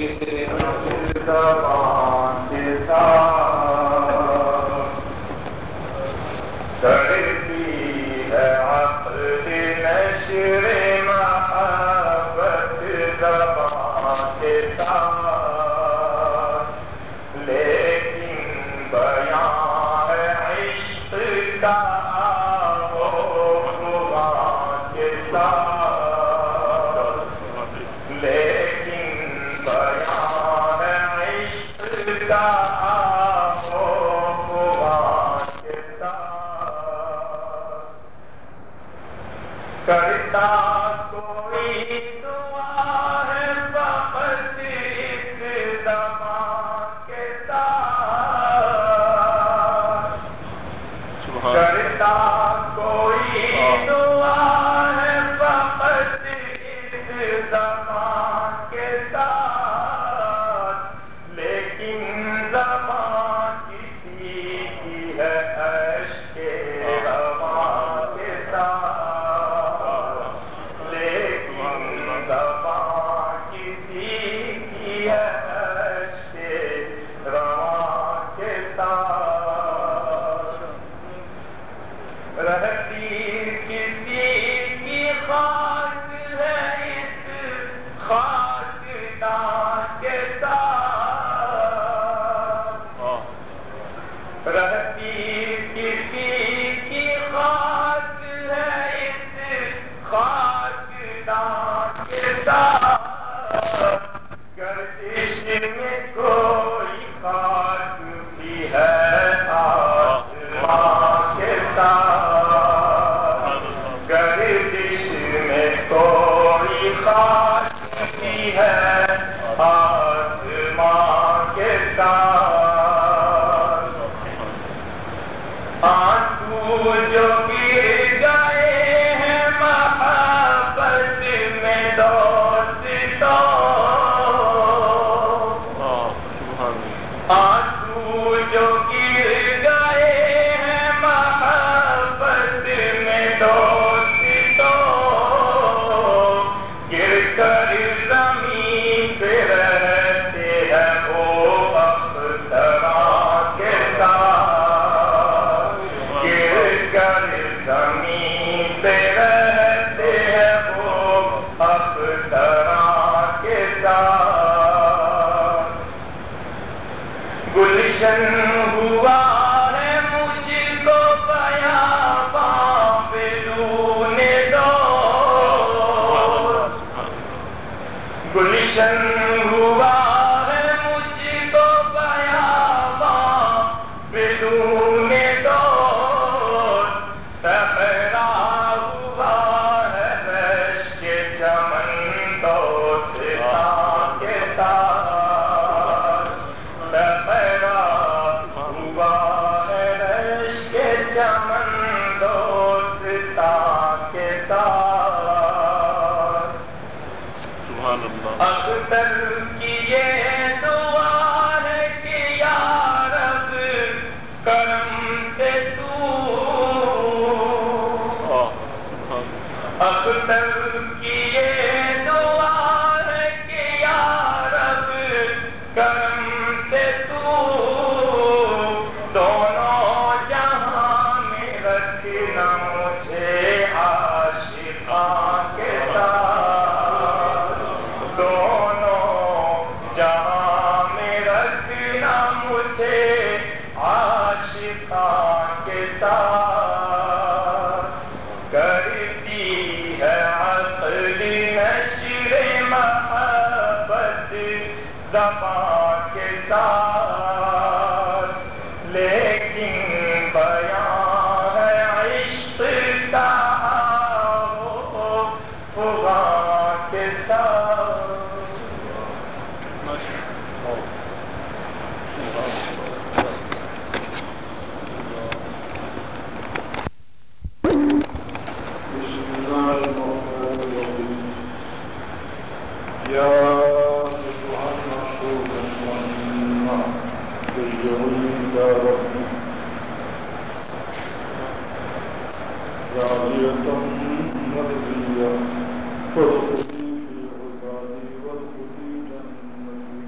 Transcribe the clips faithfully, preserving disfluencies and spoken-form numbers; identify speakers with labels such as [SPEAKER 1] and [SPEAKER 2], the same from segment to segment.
[SPEAKER 1] فادخلي في عبادي وادخلي جنتي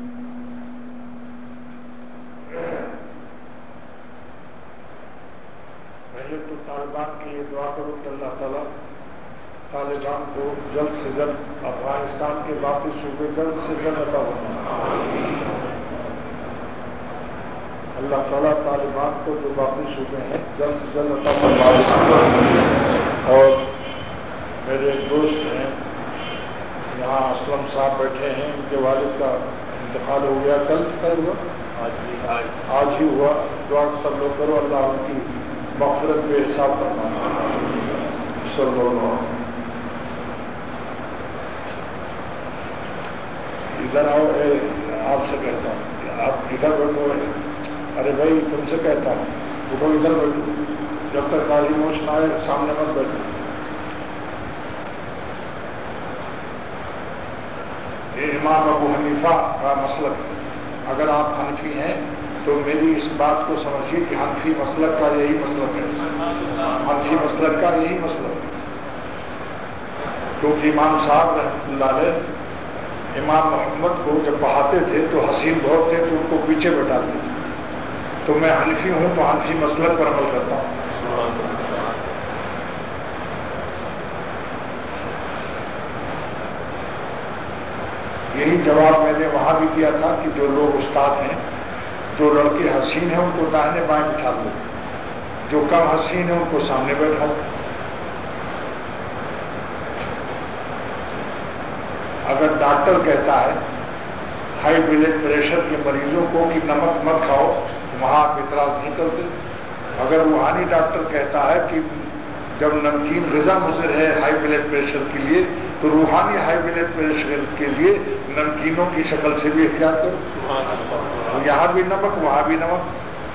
[SPEAKER 1] طالبان کے لیے دعا کرو کہ اللہ تعالیٰ طالبان کو جلد سے جلد افغانستان کے باقی صوبے جلد سے جلد عطا فرمائے. اللہ تعالیٰ طالبان کو جو باقی صوبے ہیں جلد سے جلد عطا فرمائے. اور میرے ایک دوست ہیں یہاں اسلم صاحب بیٹھے ہیں، ان کے والد کا انتقال ہو گیا، کل کل ہوا آج ہی ہوا. دعا سب لوگ کرو اللہ ان کی مغفرت بے حساب کرنا. صلی اللہ. ادھر آؤ، آپ سے کہتا ہوں آپ ادھر بیٹھو. ارے بھائی تم سے کہتا ہوں اٹھو ادھر بیٹھو، جب تک قاضی موش نہ آئے سامنے مت بیٹھو. یہ امام ابو حنیفہ کا مسلک ہے. اگر آپ حنفی ہیں تو میری اس بات کو سمجھیے کہ حنفی مسلک کا یہی مسلک ہے. حنفی مسلک کا یہی مسلک ہے، کیونکہ امام صاحب رحمۃ اللہ علیہ امام محمد کو جب پڑھاتے تھے تو حسین بہت تھے تو ان کو پیچھے بٹھاتے تھے. تو میں حنفی ہوں تو حنفی مسلک پر عمل کرتا ہوں. یہی جواب میں نے وہاں بھی دیا تھا کہ جو لوگ استاد ہیں، جو لڑکے حسین ہیں ان کو داہنے بائیں بٹھا دو، جو کم حسین ہیں ان کو سامنے بیٹھا دو. اگر ڈاکٹر کہتا ہے ہائی بلڈ پریشر کے مریضوں کو کہ نمک مت کھاؤ، وہاں آپ اعتراض نہیں کرتے. اگر روحانی ڈاکٹر کہتا ہے کہ جب نمکین غذا مضر ہے ہائی بلڈ پریشر کے لیے، تو روحانی ہائی بلڈ پریشر کے لیے نمکینوں کی شکل سے بھی احتیاط کرو. یہاں بھی نمک وہاں بھی نمک.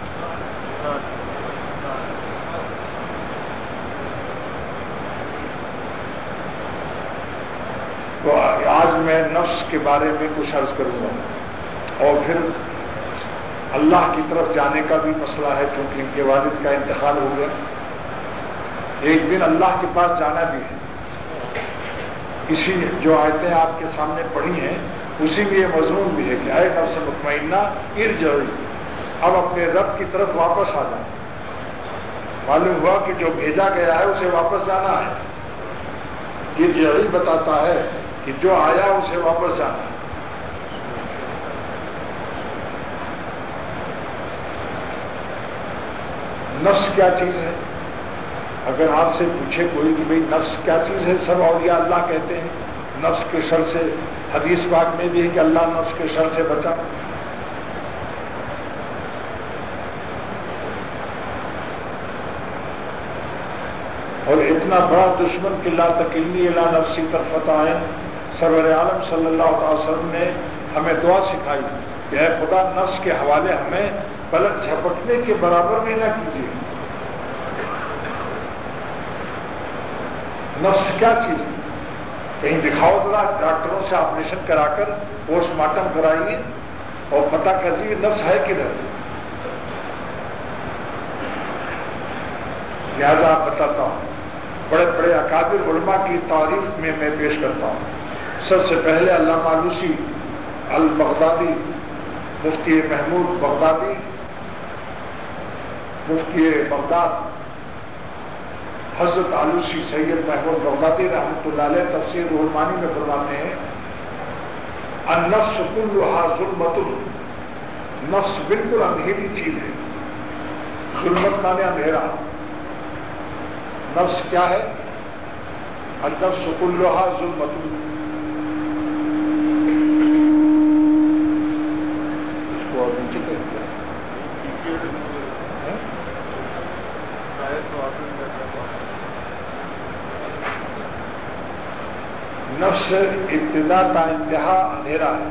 [SPEAKER 1] تو آج میں نفس کے بارے میں کچھ عرض کروں گا، اور پھر اللہ کی طرف جانے کا بھی مسئلہ ہے کیونکہ ان کے والد کا انتقال ہو گیا. ایک دن اللہ کے پاس جانا بھی ہے. اسی جو آیتیں آپ کے سامنے پڑھی ہیں اسی میں یہ مضمون بھی ہے کہ اے نفس مطمئنہ ارجعی، اب اپنے رب کی طرف واپس آ جائیں. معلوم ہوا کہ جو بھیجا گیا ہے اسے واپس جانا ہے. ارجعی بتاتا ہے کہ جو آیا اسے واپس جانا ہے. نفس کیا چیز ہے؟ اگر آپ سے پوچھے کوئی کہ بھئی نفس کیا چیز ہے، سب اولیاء اللہ کہتے ہیں نفس کے شر سے. حدیث پاک میں بھی ہے کہ اللہ نفس کے شر سے بچا. اور اتنا بڑا دشمن کہ لا تکلنی الی نفسی طرفۃ عین، سرور عالم صلی اللہ علیہ وسلم نے ہمیں دعا سکھائی کہ اے خدا نفس کے حوالے ہمیں پلک جھپکنے کے برابر بھی نہ کیجیے. نفس کیا چیز ہے؟ کہیں دکھاؤ ذرا، ڈاکٹروں سے آپریشن کرا کر پوسٹ مارٹم کرائیے اور پتہ کیجیے نفس ہے کدھر. لہذا آپ بتاتا ہوں، بڑے بڑے اکابر علماء کی تعریف میں میں پیش کرتا ہوں. سب سے پہلے علامہ آلوسی البغدادی، مفتی محمود بغدادی، مفتی بغداد حضرت آلوسی سید محمود بغدادی رحمۃ اللہ علیہ تفسیر روح المانی میں فرماتے ہیں النفس کلھا ظلمۃ، نفس بالکل اندھیری چیز ہے. ظلمت مانے اندھیرا. نفس کیا ہے؟ النفس کلھا ظلمۃ. اس کو اور نیچے کہتے ہیں نفس ابتدا تا انتہا اندھیرا ہے.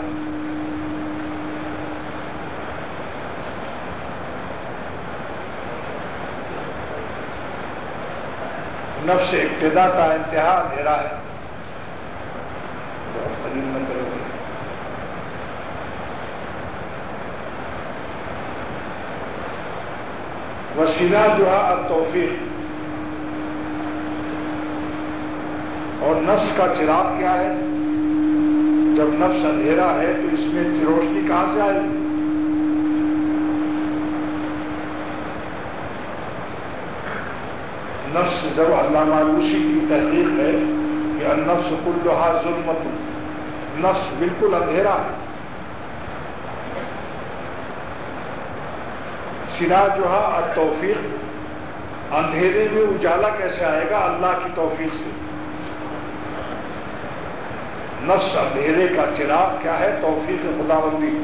[SPEAKER 1] نفس ابتدا تا انتہا اندھیرا ہے. وسیلہ جو ہے التوفیق. اور نفس کا چراغ کیا ہے؟ جب نفس اندھیرا ہے تو اس میں روشنی کہاں سے آئے گی؟ نفس نفس جب علامہ علوسی کی تحقیق ہے کہ النفس کلھا ظلمت، نفس بالکل اندھیرا ہے. سراجھا التوفیق، اندھیرے میں اجالا کیسے آئے گا؟ اللہ کی توفیق سے. نفس اندھیرے کا چراغ کیا ہے؟ توفیق خداوندی.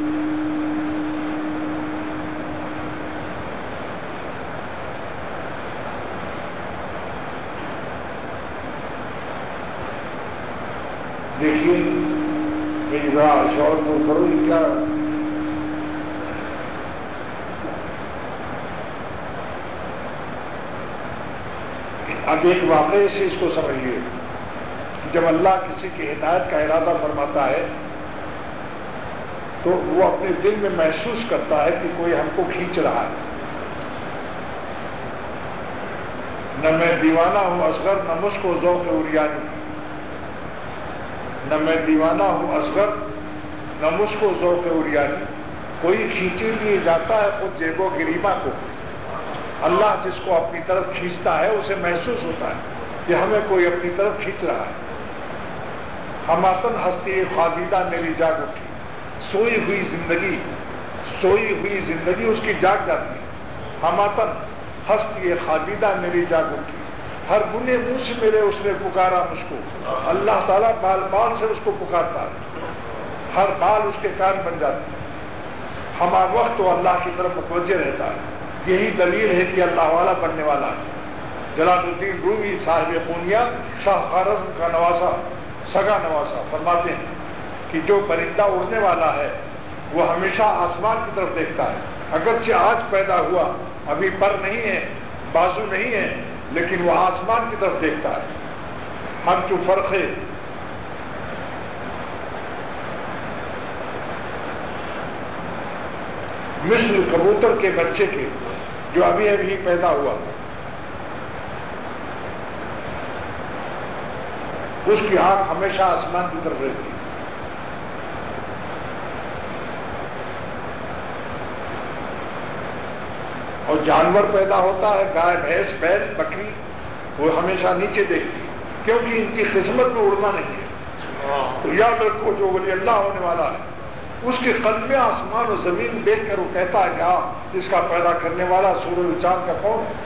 [SPEAKER 1] دیکھیے میری ذرا شور کو کرو، یہ کیا اب ایک واقعے سے اس کو سمجھیے. جب اللہ کسی کی ہدایت کا ارادہ فرماتا ہے تو وہ اپنے دل میں محسوس کرتا ہے کہ کوئی ہم کو کھینچ رہا ہے. نہ میں دیوانہ ہوں اصغر، نہ مجھ کو ذوق عریانی. نہ میں دیوانہ ہوں اصغر، نہ مجھ کو ذوق عریانی. کوئی کھینچے لیے جاتا ہے خود جیب و گریباں کو. اللہ جس کو اپنی طرف کھینچتا ہے اسے محسوس ہوتا ہے کہ ہمیں کوئی اپنی طرف کھینچ رہا ہے. ہماتن ہستی خالدہ میری جاگ اٹھی، سوئی ہوئی زندگی سوئی ہوئی زندگی اس کی جاگ جاتی ہے. ہماتن ہستی خالدہ میری جاگ اٹھی، ہر گنے منہ سے میرے اس نے پکارا مجھ کو. اللہ تعالیٰ بال بال سے اس کو پکارتا ہے، ہر بال اس کے کان بن جاتے ہیں. ہمارا وقت تو اللہ کی طرف متوجہ رہتا ہے. یہی دلیل ہے کہ اللہ والا بننے والا ہے. جلال الدین رومی صاحب پونیا شاہ خوارزم کا نواسا، سگا نواسا، فرماتے ہیں کہ جو پرندہ اڑنے والا ہے وہ ہمیشہ آسمان کی طرف دیکھتا ہے. اگرچہ آج پیدا ہوا، ابھی پر نہیں ہے، بازو نہیں ہے، لیکن وہ آسمان کی طرف دیکھتا ہے. ہم جو فرق ہے مثل کبوتر کے بچے کے جو ابھی ابھی پیدا ہوا، اس کی آنکھ ہمیشہ آسمان کی طرف رہتی ہے. اور جانور پیدا ہوتا ہے، گائے بھینس بیل بکری، وہ ہمیشہ نیچے دیکھتی ہے کیونکہ ان کی قسمت میں اڑنا نہیں ہے. تو یاد رکھو جو ولی اللہ ہونے والا ہے اس کے قلب میں آسمان اور زمین دیکھ کر وہ کہتا ہے کہ ہاں اس کا پیدا کرنے والا سورج چاند کا کون ہے.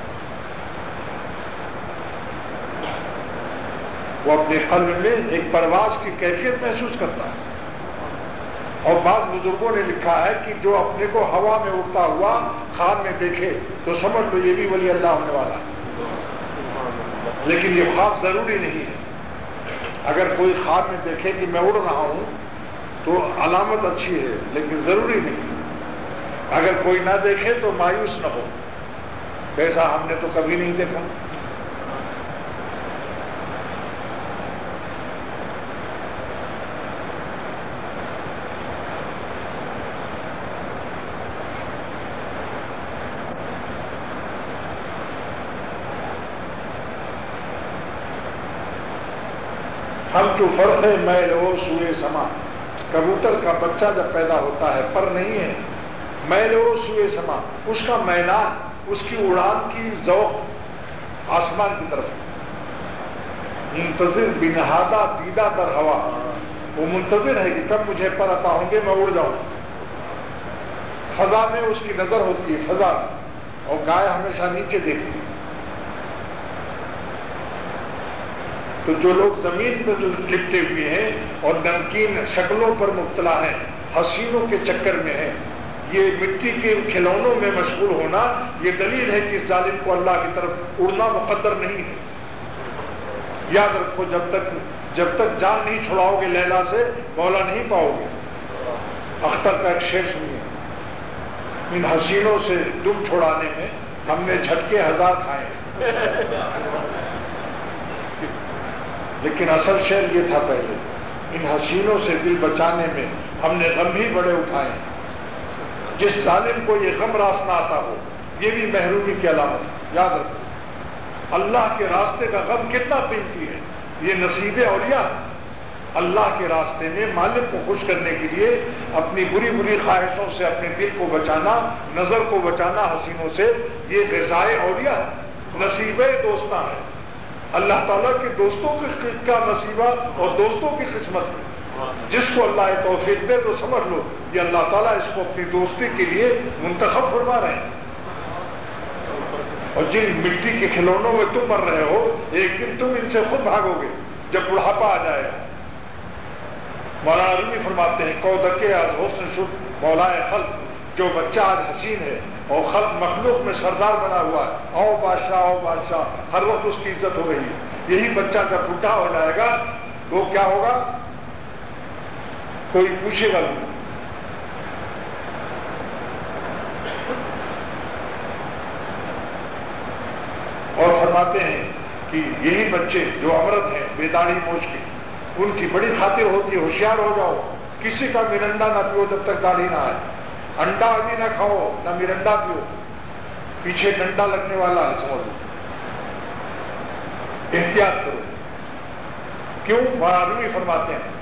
[SPEAKER 1] وہ اپنے قلب میں ایک پرواز کی کیفیت محسوس کرتا ہے. اور بعض بزرگوں نے لکھا ہے کہ جو اپنے کو ہوا میں اڑتا ہوا خواب میں دیکھے تو سمجھ لو یہ بھی ولی اللہ ہونے والا ہے. لیکن یہ خواب ضروری نہیں ہے. اگر کوئی خواب میں دیکھے کہ میں اڑ رہا ہوں تو علامت اچھی ہے، لیکن ضروری نہیں. اگر کوئی نہ دیکھے تو مایوس نہ ہو، ایسا ہم نے تو کبھی نہیں دیکھا. ہم جو فرق ہے میل و سوئے سما. کبوتر کا بچہ جب پیدا ہوتا ہے پر نہیں ہے، میل و سوئے سما، اس کا میلان، اس کی اڑان کی ذوق آسمان کی طرف. منتظر بنہادہ دیدہ در ہوا، وہ منتظر ہے کہ کب مجھے پر عطا ہوں گے میں اڑ جاؤں. فضا میں اس کی نظر ہوتی ہے، فضا میں. اور گائے ہمیشہ نیچے دیکھتی ہے. تو جو لوگ زمین پر جو لپٹے ہوئے ہیں اور نمکین شکلوں پر مبتلا ہیں، حسینوں کے چکر میں ہیں، یہ مٹی کے کھلونوں میں مشغول ہونا، یہ دلیل ہے کہ اس ظالم کو اللہ کی طرف اڑنا مقدر نہیں ہے. یاد رکھو جب تک جب تک جان نہیں چھڑاؤ گے لیلا سے مولا نہیں پاؤ گے. اختر کا ایک شعر سنیے، ان حسینوں سے دم چھڑانے میں ہم نے جھٹکے ہزار کھائے، لیکن اصل شعر یہ تھا پہلے، ان حسینوں سے دل بچانے میں ہم نے غم ہی بڑے اٹھائے. جس ظالم کو یہ غم راست نہ آتا ہو یہ بھی محرومی کی علامت ہے. یاد رکھو اللہ کے راستے کا غم کتنا قیمتی ہے. یہ نصیب اولیاء. اللہ کے راستے میں مالک کو خوش کرنے کے لیے اپنی بری بری خواہشوں سے اپنے دل کو بچانا، نظر کو بچانا حسینوں سے، یہ غذائے اولیاء ہے. نصیبہ دوستاں ہے، اللہ تعالیٰ کے دوستوں کا نصیبہ اور دوستوں کی قسمت ہے۔ جس کو اللہ توفیق دے تو سمجھ لو یہ اللہ تعالیٰ اس کو اپنی دوستی کے لیے منتخب فرما رہے ہیں۔ اور جن مٹی کے کھلونوں میں تم مر رہے ہو ایک دن تم ان سے خود بھاگو گے جب بڑھاپا آ جائے گا۔ مولانا رومی فرماتے ہیں کودکے از حسن شد مولائے خلق، جو بچہ آج حسین ہے اور خلق مخلوق میں سردار بنا ہوا ہے، او بادشاہ او بادشاہ، ہر وقت اس کی عزت ہو رہی ہے، یہی بچہ جب بوڑھا ہو جائے گا وہ کیا ہوگا؟ کوئی پوچھے گا نہیں۔ اور فرماتے ہیں کہ یہی بچے جو امرت ہیں بے داڑھی موچھ کے، ان کی بڑی خاطر ہوتی ہے ہوشیار ہو جاؤ، کسی کا مرنڈا نہ پیو جب تک داڑھی نہ آئے، انڈا ابھی نہ کھاؤ نہ مرنڈا پیو، پیچھے ڈنڈا لگنے والا ہے سمجھو، احتیاط کرو۔ کیوں؟ مہاروی فرماتے ہیں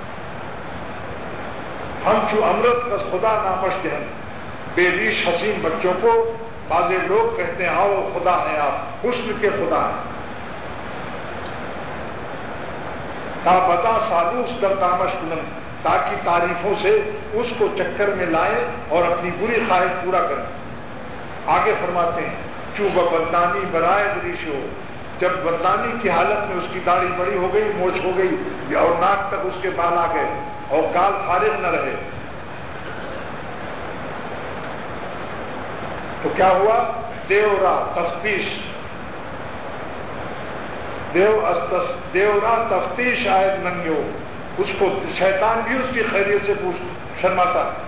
[SPEAKER 1] ہم چو امرت کا خدا نامش دہن، بے ریش حسین بچوں کو بعض لوگ کہتے ہیں آؤ خدا ہے آپ، حسن کے خدا ہیں، تا بتا سالوس در تامش کنن، تاکہ تعریفوں سے اس کو چکر میں لائیں اور اپنی بری خواہش پورا کریں۔ آگے فرماتے ہیں چوب بدنانی برائے دریش ہو، جب بدنانی کی حالت میں اس کی داڑھی بڑی ہو گئی، موچھ ہو گئی اور ناک تک اس کے بال آ گئے اور گال فارغ نہ رہے تو کیا ہوا؟ دیورا تفتیش دیو دیورا تفتیش آئے ننگیو، اس کو شیطان بھی اس کی خیریت سے پوچھ شرماتا ہے۔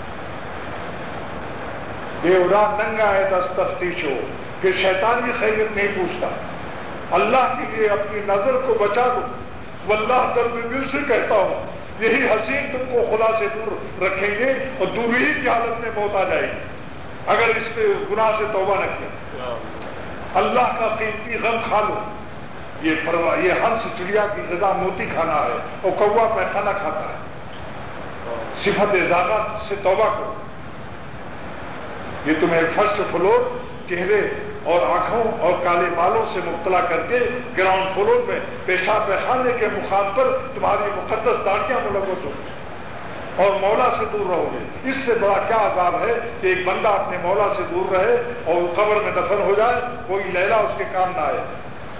[SPEAKER 1] دیورا ننگا ہے دس تفتیش ہو، پھر شیطان بھی خیریت نہیں پوچھتا۔ اللہ کے لیے اپنی نظر کو بچا دو، واللہ درد دل سے کہتا ہوں یہی حسین تم کو خدا سے دور رکھیں گے اور دوری کی حالت میں موت آ جائے گی اگر اس پہ گناہ سے توبہ نہ کیا۔ اللہ کا قیمتی غم کھا لو، یہ پروا یہ ہنس چڑیا کی غذا موتی کھانا ہے اور کوا پیخانہ کھاتا ہے۔ صفت زیادہ سے توبہ کرو، یہ تمہیں فرسٹ فلور چہرے اور آنکھوں اور کالے بالوں سے مبتلا کر کے گراؤنڈ فلور میں پیشاب پیخانے کے مقام پر تمہاری مقدس داڑیاں ملوث ہو اور مولا سے دور رہو گے۔ اس سے بڑا کیا عذاب ہے کہ ایک بندہ اپنے مولا سے دور رہے اور قبر میں دفن ہو جائے، کوئی لیلا اس کے کام نہ آئے۔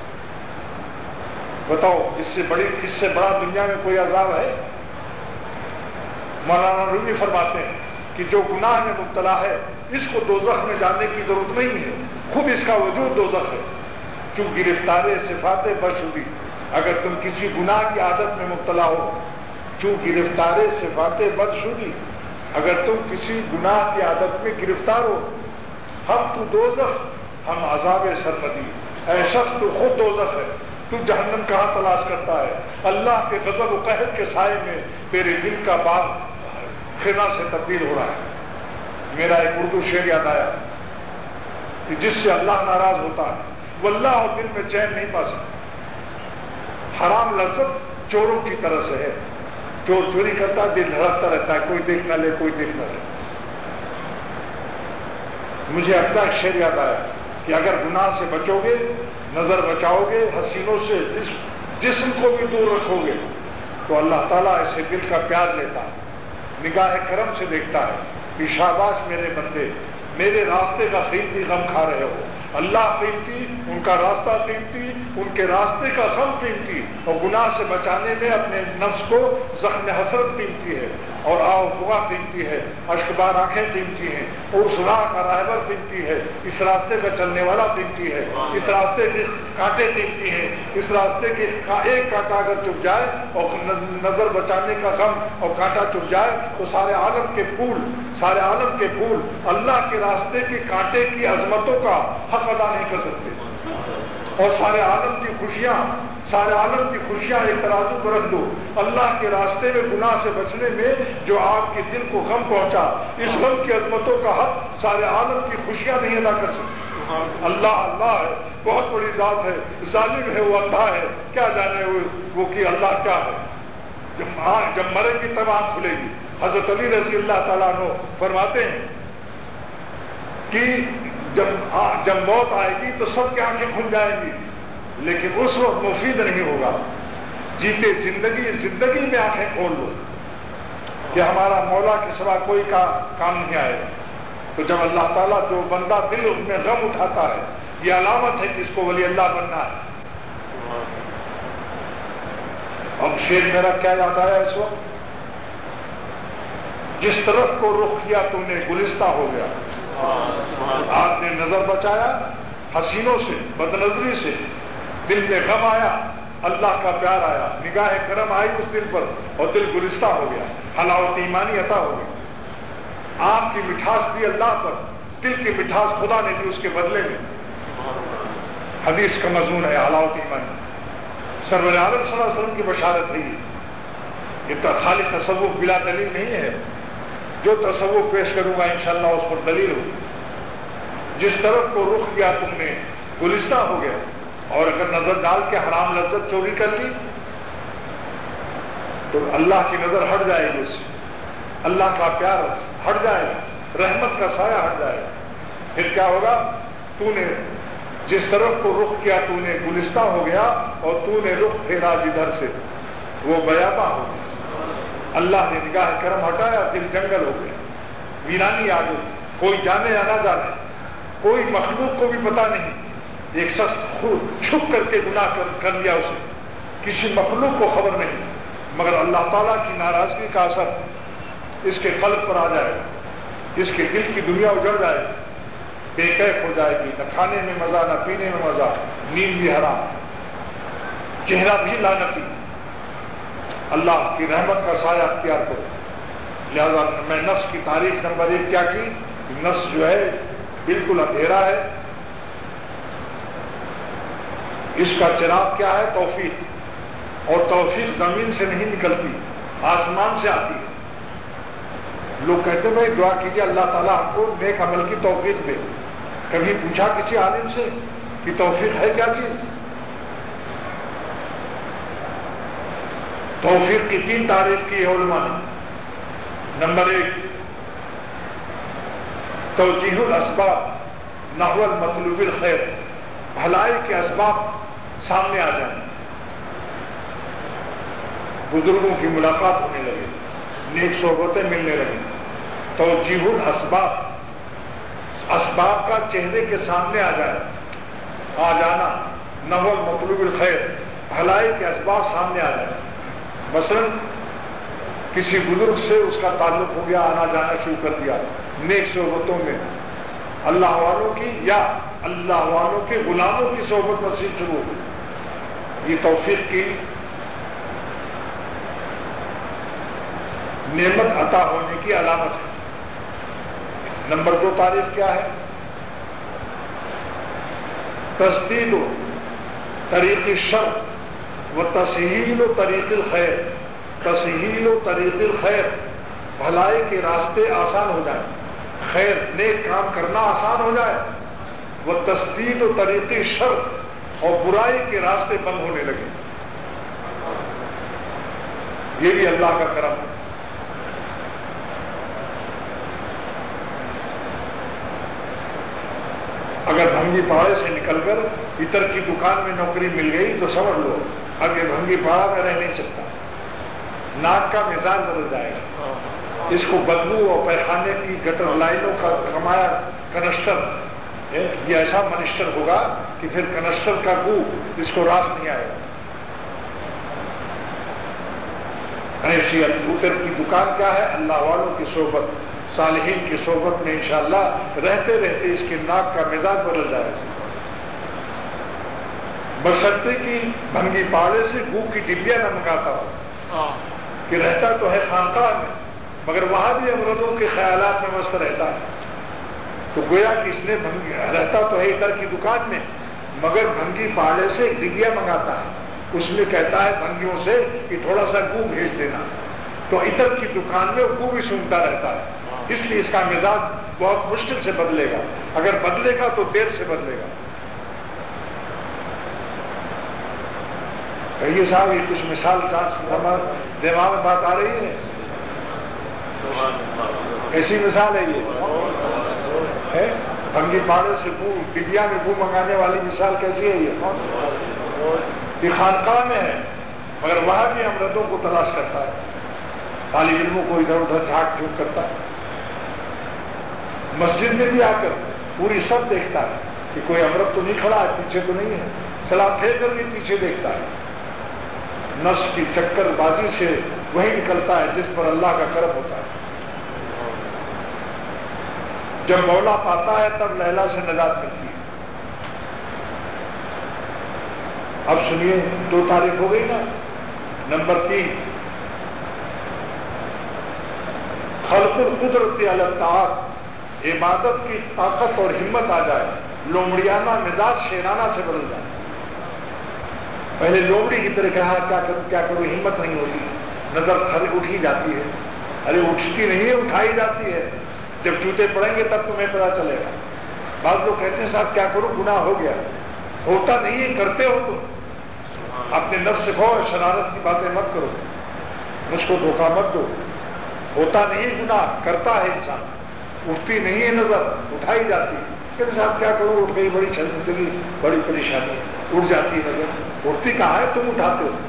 [SPEAKER 1] بتاؤ اس سے بڑی اس سے بڑا دنیا میں کوئی عذاب ہے؟ مولانا رومی فرماتے ہیں کہ جو گناہ میں مبتلا ہے اس کو دوزخ میں جانے کی ضرورت نہیں ہے، خود اس کا وجود دوزخ ہے۔ چوں گرفتار صفات بشری، اگر تم کسی گناہ کی عادت میں مبتلا ہو، چوں گرفتار صفات بدشری، اگر تم کسی گناہ کی عادت میں گرفتار ہو، ہم تو دوزخ ہم عذاب سرمدی، اے شخص تو خود دوزخ ہے، تو جہنم کہاں تلاش کرتا ہے؟ اللہ کے غضب و قہر کے سائے میں تیرے دل کا باغ خنا سے تبدیل ہو رہا ہے۔ میرا ایک اردو شعر یاد آیا کہ جس سے اللہ ناراض ہوتا ہے وہ اللہ اور دل میں چین نہیں پا سکتا۔ حرام لذت چوروں کی طرح سے ہے، چور چوری کرتا ہے دل دھڑکتا رہتا ہے، کوئی دیکھ نہ لے کوئی دیکھ نہ لے۔ مجھے اپنا ایک شعر یاد آیا کہ اگر گناہ سے بچو گے، نظر بچاؤ گے، حسینوں سے جسم کو بھی دور رکھو گے تو اللہ تعالیٰ ایسے دل کا پیار لیتا ہے، نگاہ کرم سے دیکھتا ہے کہ شاباش میرے بندے، میرے راستے کا قیمتی غم کھا رہے ہو۔ اللہ قیمتی، ان کا راستہ قیمتی، ان کے راستے کا غم قیمتی، اور گناہ سے بچانے میں اپنے نفس کو زخم حسرت قیمتی ہے، اور آؤ دعا قیمتی ہے، اشکبار آنکھیں قیمتی ہیں، اور سراہ کا راہبر قیمتی ہے، اس راستے کا چلنے والا قیمتی ہے، اس راستے کے کانٹے قیمتی ہیں، اس راستے کے ایک کانٹا اگر چپ جائے اور نظر بچانے کا غم اور کانٹا چپ جائے تو سارے عالم کے پھول سارے عالم کے پھول اللہ کے راستے کے کانٹے کی عظمتوں کا حق ادا نہیں کر سکتے، اور سارے عالم کی خوشیاں سارے عالم کی خوشیاں ایک ترازو پر رکھ دو، اللہ کے راستے میں گناہ سے بچنے میں جو آپ کے دل کو غم پہنچا، اس غم کی عظمتوں کا حق سارے عالم کی خوشیاں نہیں ادا کر سکتی۔ اللہ اللہ ہے، بہت بڑی ذات ہے، ظالم ہے، وہ اندھا ہے، کیا جانے وہ کہ اللہ کیا ہے۔ جب جب مرے گی تب آنکھ کھلے گی۔ حضرت علی رضی اللہ تعالیٰ عنہ فرماتے ہیں کہ جب جب موت آئے گی تو سب کی آنکھیں کھل جائیں گی، لیکن اس وقت مفید نہیں ہوگا۔ جیتے زندگی زندگی میں آنکھیں کھول لو کہ ہمارا مولا کے سوا کوئی کا کام نہیں آئے گا، تو جب اللہ تعالیٰ جو بندہ دل میں غم اٹھاتا ہے، یہ علامت ہے کہ اس کو ولی اللہ بننا ہے۔ اب شیر میرا کیا یاد آیا اس وقت؟ جس طرف کو رخ کیا تم نے گلستہ ہو گیا، آپ نے نظر بچایا حسینوں سے، بد نظری سے، دل میں غم آیا، اللہ کا پیار آیا، نگاہ کرم آئی اس دل پر اور دل گلستہ ہو گیا، حلاوت ایمانی عطا ہو گئی۔ آپ کی مٹھاس دی اللہ پر، دل کی مٹھاس خدا نے دی اس کے بدلے میں۔ حدیث کا مضمون ہے حلاوت ایمانی، سرور عالم صلی اللہ علیہ وسلم کی بشارت ہے یہ۔ یہ خالی تصوف بلا دلیل نہیں ہے، جو تصوف پیش کروں گا انشاءاللہ اس پر دلیل ہو۔ جس طرف کو رخ کیا تم نے گلستہ ہو گیا، اور اگر نظر ڈال کے حرام لذت چوری کر لی تو اللہ کی نظر ہٹ جائے گی، اس سے اللہ کا پیار ہٹ جائے گا، رحمت کا سایہ ہٹ جائے گا۔ پھر کیا ہوگا؟ تو نے جس طرف کو رخ کیا تو نے گلستہ ہو گیا، اور تو نے رخ پھیرا جدھر سے وہ بیاباں ہو گیا۔ اللہ نے نگاہ کرم ہٹایا، دل جنگل ہو گیا، ویرانی آ گئی، کوئی جانے یا نہ جانے، کوئی مخلوق کو بھی پتا نہیں۔ ایک شخص خود چھپ کر کے گناہ کر لیا، اسے کسی مخلوق کو خبر نہیں، مگر اللہ تعالیٰ کی ناراضگی کا اثر اس کے قلب پر آ جائے گا، اس کے دل کی دنیا اجڑ جائے گی، بے کیف ہو جائے گی، نہ کھانے میں مزہ نہ پینے میں مزہ، نیند بھی حرام، چہرہ بھی لعنتی۔ اللہ کی رحمت کا سایہ اختیار کرو۔ لہذا میں نفس کی تعریف نمبر ایک کیا کی؟ نفس جو ہے بالکل اندھیرا ہے، اس کا چراغ کیا ہے؟ توفیق، اور توفیق زمین سے نہیں نکلتی، آسمان سے آتی ہے۔ لوگ کہتے ہیں بھائی دعا کیجیے اللہ تعالیٰ ہم کو نیک عمل کی توفیق دے۔ کبھی پوچھا کسی عالم سے کہ توفیق ہے کیا چیز؟ توفیق کی تین تعریف کی ہے علماء نے۔ نمبر ایک، توجیہ الاسباب نحو المطلوب الخیر، بھلائی کے اسباب سامنے آ جائیں، بزرگوں کی ملاقات ہونے لگے، نیک صحبتیں ملنے لگیں۔ توجیہ الاسباب، اسباب کا چہرے کے سامنے آ جائے، آ جانا، نحو المطلوب الخیر، بھلائی کے اسباب سامنے آ جائے۔ مثلا کسی بزرگ سے اس کا تعلق ہو گیا، آنا جانا شروع کر دیا نیک صحبتوں میں، اللہ والوں کی یا اللہ والوں کے غلاموں کی صحبت نصیب شروع ہو گئی، یہ توفیق کی نعمت عطا ہونے کی علامت ہے۔ نمبر دو تعریف کیا ہے؟ تسدید و طریق الشر و تسہیل و طریق الخیر، تسہیل و طریق الخیر، بھلائی کے راستے آسان ہو جائیں، خیر نیک کام کرنا آسان ہو جائے، وہ تسدید و طریق شر، اور برائی کے راستے بند ہونے لگے، یہ بھی اللہ کا کرم ہے۔ اگر بھنگی پہاڑے سے نکل کر عطر کی دکان میں نوکری مل گئی تو سمجھ لو اب یہ بھنگی پہاڑا میں رہ نہیں سکتا، ناک کا مزاج بدل جائے گا، اس کو بدبو اور پیخانے کی گٹر لائنوں کا کمایا کنسٹر، یہ ایسا منسٹر ہوگا کہ پھر کنسٹر کا گو اس کو راس نہیں آئے گا۔ ایسی عطر کی دکان کیا ہے؟ اللہ والوں کی صحبت، صالحین کی صحبت میں انشاءاللہ رہتے رہتے اس کے ناک کا مزاج بدل جائے گا، بشرطے کی بھنگی پاڑے سے گو کی ڈبیا نہ منگاتا ہو، کہ رہتا تو ہے خانقاہ میں مگر وہاں بھی امردوں کے خیالات میں مست رہتا ہے، تو گویا کہ اس نے رہتا تو ہے عطر کی دکان میں مگر بھنگی پاڑے سے ایک ڈبیا منگاتا ہے، اس میں کہتا ہے بھنگیوں سے کہ تھوڑا سا گو بھیج دینا، تو عطر کی دکان میں گو بھی سنتا رہتا ہے، اس لیے اس کا مزاج بہت مشکل سے بدلے گا، اگر بدلے گا تو دیر سے بدلے گا۔ کہیے صاحب یہ کچھ مثال دماغ میں بات آ رہی ہے؟ ایسی مثال ہے یہ ہے؟ بھنگی پاڑے سے بو ڈبیا میں بو منگانے والی مثال کیسی ہے یہ؟ یہ خانقاہ میں ہے مگر وہاں بھی امرتوں کو تلاش کرتا ہے، طالب علموں کو ادھر ادھر جھانک جھونک کرتا ہے، مسجد میں بھی آ کر پوری سب دیکھتا ہے کہ کوئی امرت تو نہیں کھڑا ہے، پیچھے تو نہیں ہے، سلام پھیر کر بھی پیچھے دیکھتا ہے۔ نفس کی چکر بازی سے وہی نکلتا ہے جس پر اللہ کا کرم ہوتا ہے۔ جب مولا پاتا ہے تب لیلا سے نجات ملتی ہے۔ اب سنیے، دو تعریف ہو گئی نا۔ نمبر تین، خلق القدرت علی الطاعت، عبادت کی طاقت اور ہمت آ جائے، لومڑیانہ مزاج شیرانہ سے بدل جائے۔ پہلے لومڑی کی طرح کہا کیا کروں کیا کروں، ہمت نہیں ہوتی، نظر خری اٹھی جاتی ہے، ارے اٹھتی نہیں ہے اٹھائی جاتی ہے، جب جوتے پڑیں گے تب تمہیں پتا چلے گا۔ بعض لوگ کہتے ہیں صاحب کیا کروں، گناہ ہو گیا، ہوتا نہیں ہے، کرتے ہو تم، اپنے نفس سے کہو شرارت کی باتیں مت کرو، مجھ کو دھوکہ مت دو، ہوتا نہیں ہے گناہ، کرتا ہے انسان، اٹھتی نہیں ہے نظر اٹھائی جاتی ہے۔ کہتے صاحب کیا کروں، اٹھ گئی، بڑی شرمندگی، بڑی پریشانی، اٹھ جاتی ہے نظر، اٹھتی کہاں ہے، تم اٹھاتے ہو۔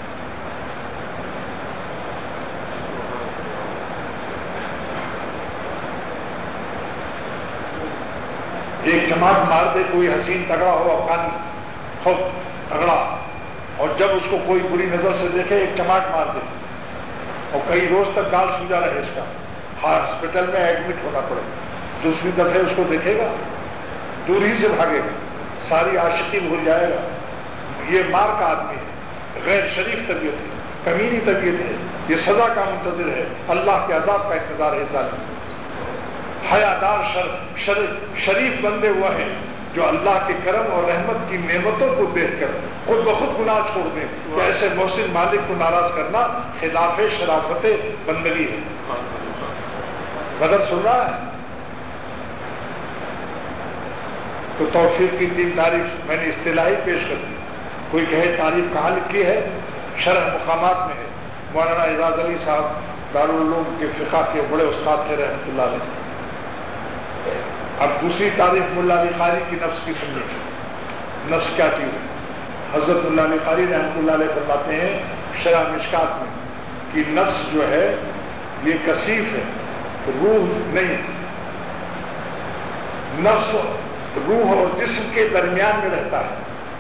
[SPEAKER 1] ایک جماعت مار دے کوئی حسین تگڑا ہو افغانی، خوب تگڑا، اور جب اس کو کوئی بری نظر سے دیکھے ایک چماٹ مار دے اور کئی روز تک گال سوجا رہے اس کا، ہاسپٹل میں ایڈمٹ ہونا پڑے، دوسری دفعہ اس کو دیکھے گا دور ہی سے بھاگے گا، ساری عاشقی بھول جائے گا۔ یہ مار کا آدمی ہے، غیر شریف طبیعت ہے، کمینی طبیعت ہے، یہ سزا کا منتظر ہے، اللہ کے عذاب کا انتظار ہے۔ ظالم حیادار شر شر شریف بندے ہوا ہے جو اللہ کے کرم اور رحمت کی نعمتوں کو دیکھ کر خود بخود گناہ چھوڑ دیں، تو ایسے محسن مالک کو ناراض کرنا خلاف شرافت بندگی ہے۔ بدل سن رہا ہے؟ تو توفیق کی تین تعریف میں نے اصطلاحی پیش کر دی۔ کوئی کہے تعریف کہاں لکھی ہے؟ شرح مقامات میں ہے، مولانا اعزاز علی صاحب دارالعلوم کے فقہ کے بڑے استاد تھے رحمۃ اللہ علیہ۔ اب دوسری تعریف ملا علی قاری کی نفس کی سننی، نفس کیا چیز ہے؟ حضرت ملا علی قاری رحمۃ اللہ علیہ فرماتے ہیں شرح مشکات میں کہ نفس جو ہے یہ کثیف ہے، روح نہیں۔ نفس روح اور جسم کے درمیان میں رہتا ہے،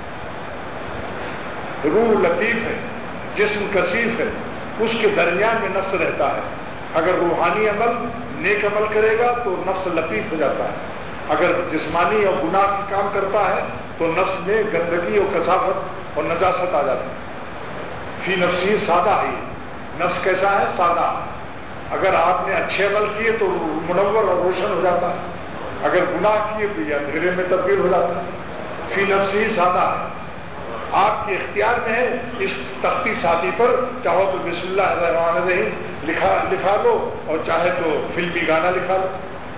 [SPEAKER 1] روح لطیف ہے، جسم کثیف ہے، اس کے درمیان میں نفس رہتا ہے۔ اگر روحانی عمل نیک عمل کرے گا تو نفس لطیف ہو جاتا ہے، اگر جسمانی اور گناہ کی کام کرتا ہے تو نفس میں گندگی اور کثافت اور نجاست آ جاتی ہے۔ فی نفسی سادہ ہے، نفس کیسا ہے؟ سادہ۔ اگر آپ نے اچھے عمل کیے تو منور اور روشن ہو جاتا ہے، اگر گناہ کیے تو یہ اندھیرے میں تبدیل ہو جاتا ہے۔ فی نفسی سادہ ہے، آپ کے اختیار میں ہے، اس تختی ساتھی پر چاہو تو بسم اللہ الرحمن الرحیم لکھا لکھا لو اور چاہے تو فلمی گانا لکھا لو۔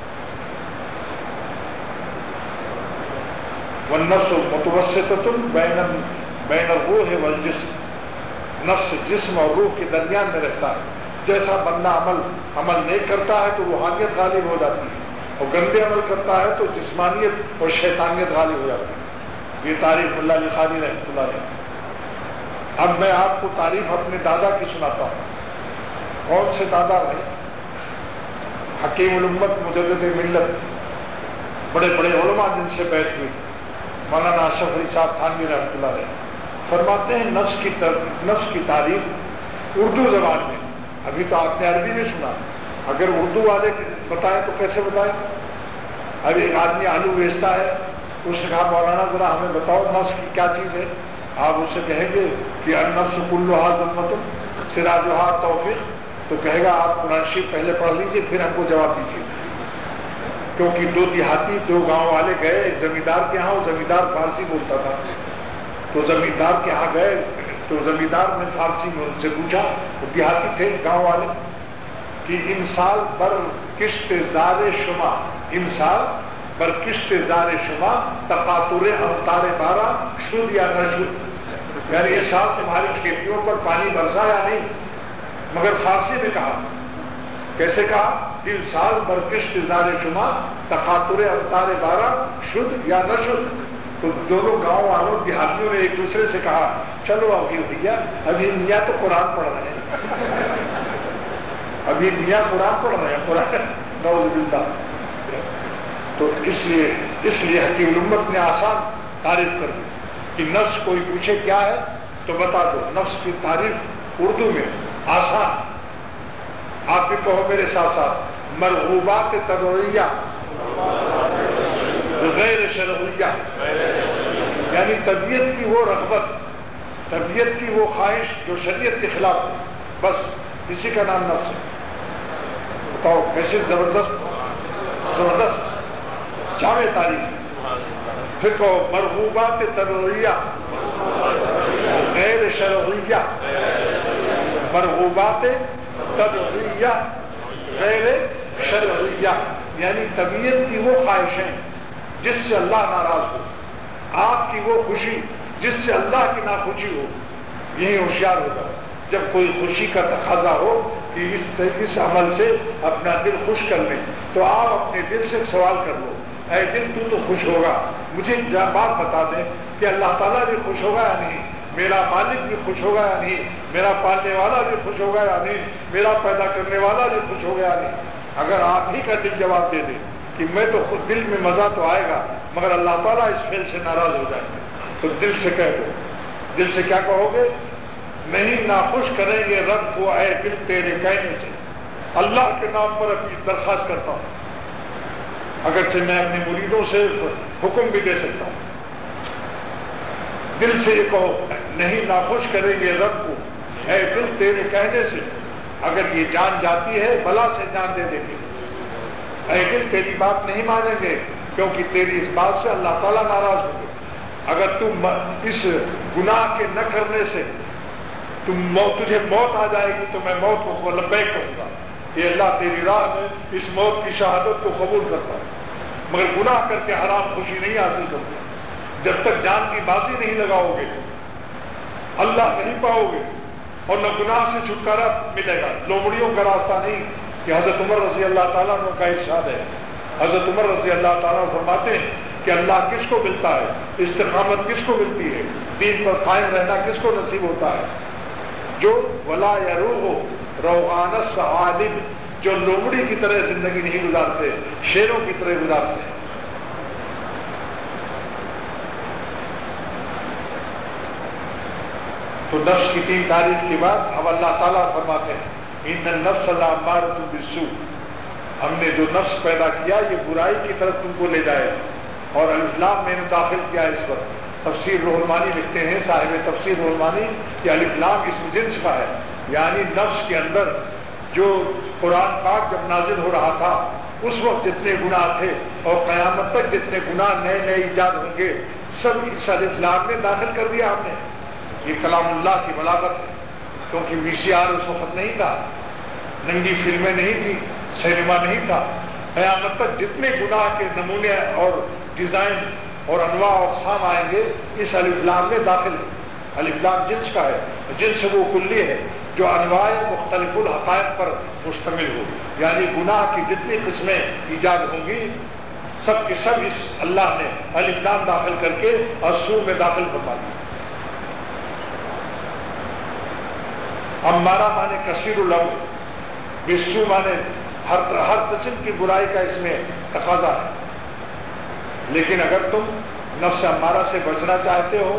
[SPEAKER 1] والنفس متوسطۃ بین بین الروح والجسم، نفس جسم اور روح کے درمیان میں رہتا ہے۔ جیسا بندہ عمل عمل نیک کرتا ہے تو روحانیت غالب ہو جاتی ہے، اور گندے عمل کرتا ہے تو جسمانیت اور شیطانیت غالب ہو جاتی ہے۔ یہ تعریف ملا علی قاری رحمۃ اللہ علیہ۔ اب میں آپ کو تعریف اپنے دادا کی سناتا ہوں۔ کون سے دادا بھائی؟ حکیم الامت مجدد ملت، بڑے بڑے علماء جن سے بیعت ہوئی، مولانا اشرف علی صاحب تھانوی رحمۃ اللہ علیہ فرماتے ہیں نفس کی نفس کی تعریف اردو زبان میں، ابھی تو آپ نے عربی میں سنا، اگر اردو والے بتائیں تو کیسے بتائیں؟ اب ایک آدمی آلو بیچتا ہے، اس نے کہا مولانا ذرا ہمیں بتاؤ نفس کی کیا چیز ہے؟ آپ اس سے کہیں گے کہ النفس کلھا ظلمۃ سراجھا توفیق، تو کہے گا آپ قرآن شریف پہلے پڑھ لیجیے پھر ہم کو جواب دیجیے۔ کیونکہ دو دیہاتی دو گاؤں والے گئے ایک زمیندار کے ہاں، وہ زمیندار فارسی بولتا تھا، تو زمیندار کے ہاں گئے تو زمیندار نے فارسی میں ان سے پوچھا، وہ دیہاتی تھے گاؤں والے، کہ امسال بر کشت زار شما، امسال بر کشت زار شما تقاطر اوتار بارہ شد یا نہ شد، یعنی اس سال تمہاری کھیتیوں پر پانی برسا یا نہیں؟ مگر فارسی میں کہا، کیسے کہا؟ دل سال برکش زار شما تخاطر اوتار بارہ شدھ یا نہ شدھ. تو دونوں گاؤں والوں دیہاتیوں نے ایک دوسرے سے کہا چلو ابھی بھیا ابھی میاں تو قرآن پڑھ رہے ہیں, ابھی میاں قرآن پڑھ رہے ہیں, قرآن نعوذ باللہ. تو اس لیے اس لیے حکیم الامت نے آسان تعریف کر دی کہ نفس کوئی پوچھے کیا ہے تو بتا دو. نفس کی تعریف اردو میں آسان, آپ بھی کہو میرے ساتھ ساتھ, مرغوبات طبعیہ غیر شرعیہ, یعنی طبیعت کی وہ رغبت, طبیعت کی وہ خواہش جو شریعت کے خلاف ہے, بس اسی کا نام نفس ہے. بتاؤ کیسے زبردست زبردست جامع تعریف. پھر کہو مرغوبات طبعیہ غیر شرعیہ, مرغوبات طبعیہ غیر شرعیہ, یعنی طبیعت کی وہ خواہشیں جس سے اللہ ناراض ہو, آپ کی وہ خوشی جس سے اللہ کی ناخوشی ہو. یہی ہوشیار ہوگا جب کوئی خوشی کا تقاضا ہو کہ اس اس عمل سے اپنا دل خوش کر لیں, تو آپ اپنے دل سے سوال کر لو, اے دل تو تو خوش ہوگا, مجھے بات بتا دیں کہ اللہ تعالیٰ بھی خوش ہوگا یا نہیں, میرا مالک بھی خوش ہوگا یا نہیں, میرا پالنے والا بھی خوش ہوگا یا نہیں, میرا پیدا کرنے والا بھی خوش ہوگا یا نہیں. اگر آپ ہی کا دل جواب دے دیں کہ میں تو خود دل میں مزہ تو آئے گا مگر اللہ تعالیٰ اس فعل سے ناراض ہو جائے گا, تو دل سے کہہ دو. دل سے کیا کہو گے؟ نہیں ناخوش کریں گے رب کو اے دل تیرے کہنے سے. اللہ کے نام پر اپنی درخواست کرتا ہوں, اگرچہ میں اپنے مریدوں سے حکم بھی دے سکتا ہوں. دل سے یہ کہو نہیں ناخوش کریں گے رب کو اے دل تیرے کہنے سے, اگر یہ جان جاتی ہے بلا سے جان دے دیں گے. اے دل تیری بات نہیں مانیں گے کیونکہ تیری اس بات سے اللہ تعالیٰ ناراض ہوں گے. اگر تم اس گناہ کے نہ کرنے سے تم تجھے موت آ جائے گی تو میں موت کو لبیک کروں گا کہ اللہ تیری راہ میں اس موت کی شہادت کو قبول کرتا ہوں, مگر گناہ کر کے حرام خوشی نہیں حاصل کرتے. جب تک جان کی بازی نہیں لگاؤ گے اللہ نہیں پاؤ گے اور نہ گناہ سے چھٹکارا ملے گا. لومڑیوں کا راستہ نہیں کہ حضرت عمر رضی اللہ تعالیٰ عنہ کا ارشاد ہے. حضرت عمر رضی اللہ تعالیٰ فرماتے ہیں کہ اللہ کس کو ملتا ہے, استقامت کس کو ملتی ہے, دین پر قائم رہنا کس کو نصیب ہوتا ہے؟ جو ولا یروح روغان الثعالب, جو لومڑی کی طرح زندگی نہیں گزارتے, شیروں کی طرح گزارتے ہیں. تو نفس کی تین تعریف کے بعد اب اللہ تعالیٰ فرماتے ہیں ان النفس لامارۃ بالسوء, ہم نے جو نفس پیدا کیا یہ برائی کی طرف تم کو لے جائے. اور الف لام میں نے داخل کیا اس پر. تفسیر روح المانی لکھتے ہیں صاحب تفسیر روح المانی کہ الف لام اسم جنس کا ہے, یعنی نفس کے اندر جو قرآن پاک جب نازل ہو رہا تھا اس وقت جتنے گناہ تھے اور قیامت تک جتنے گناہ نئے نئے ایجاد ہوں گے سب اس الف لام میں داخل کر دیا ہم نے. یہ کلام اللہ کی بلاغت ہے, کیونکہ وی سی آر اس وقت نہیں تھا, ننگی فلمیں نہیں تھی, سینما نہیں تھا. قیامت تک جتنے گناہ کے نمونے اور ڈیزائن اور انواع و اقسام آئیں گے اس الف لام میں داخل ہے. الف لام جنس کا ہے, جنس وہ کلی ہے جو انواع مختلف الحقائق پر مشتمل ہو, یعنی گناہ کی جتنی قسمیں ایجاد ہوں گی سب کے سب اس اللہ نے الف لام داخل کر کے السوء میں داخل فرما دیا. امارہ مانے کثیر الامر, بالسوء مانے ہر ہر قسم کی برائی کا اس میں تقاضا ہے. لیکن اگر تم نفس امارہ سے بچنا چاہتے ہو,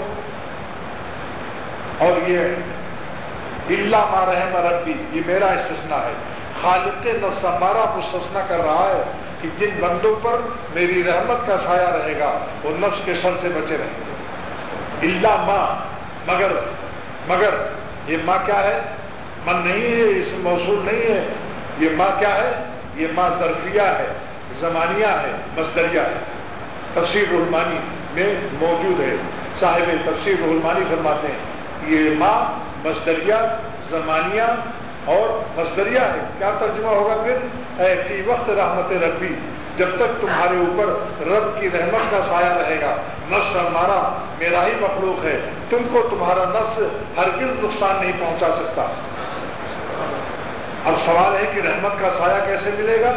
[SPEAKER 1] اور یہ الا ما رحم ربی یہ میرا استثناء ہے, خالق نفس امارہ مستثنیٰ کر رہا ہے کہ جن بندوں پر میری رحمت کا سایہ رہے گا وہ نفس کے شر سے بچے رہیں گے. الا ما مگر, مگر یہ ماں کیا ہے؟ من نہیں ہے, اس موصول نہیں ہے. یہ ماں کیا ہے؟ یہ ماں ظرفیہ ہے, زمانیہ ہے, مصدریہ ہے. تفسیر روح المانی میں موجود ہے. صاحب تفسیر روح المانی فرماتے ہیں یہ ماں مصدریہ, زمانیہ اور مصدریہ ہے. کیا ترجمہ ہوگا پھر؟ اے فی وقت رحمت ربی, جب تک تمہارے اوپر رب کی رحمت کا سایہ رہے گا. نفس ہمارا میرا ہی مخلوق ہے, تم کو تمہارا نفس ہرگز نقصان نہیں پہنچا سکتا. اب سوال ہے کہ رحمت کا سایہ کیسے ملے گا؟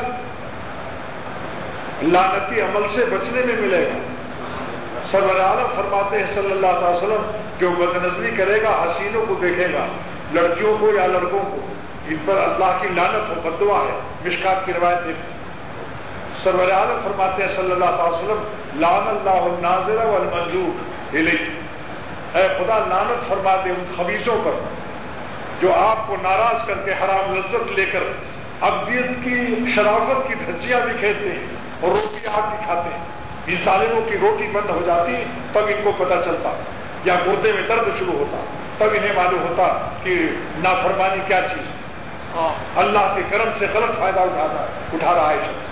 [SPEAKER 1] لعنتی عمل سے بچنے میں ملے گا۔ سرور عالم فرماتے ہیں صلی اللہ علیہ وسلم، جو بدنظری کرے گا، حسینوں کو دیکھے گا، لڑکیوں کو یا لڑکوں کو، ان پر اللہ کی لعنت ہو، بد دعا ہے۔ مشکات کی روایت دیکھ، سرور عالم فرماتے ہیں صلی اللہ علیہ وسلم، لعن اللہ الناظر والمنظور الیہ، اے خدا لعنت فرما دے ان خبیثوں پر جو آپ کو ناراض کر کے حرام لذت لے کر ابدیت کی شرافت کی دھجیاں بھی کھیلتے ہیں اور روٹی آپ بھی کھاتے ہیں۔ ان ظالموں کی روٹی بند ہو جاتی تب ان کو پتہ چلتا، یا گردے میں درد شروع ہوتا تب انہیں معلوم ہوتا کہ نافرمانی کیا چیز ہے، اللہ کے کرم سے غلط فائدہ اٹھاتا اٹھا رہا ہے شخص۔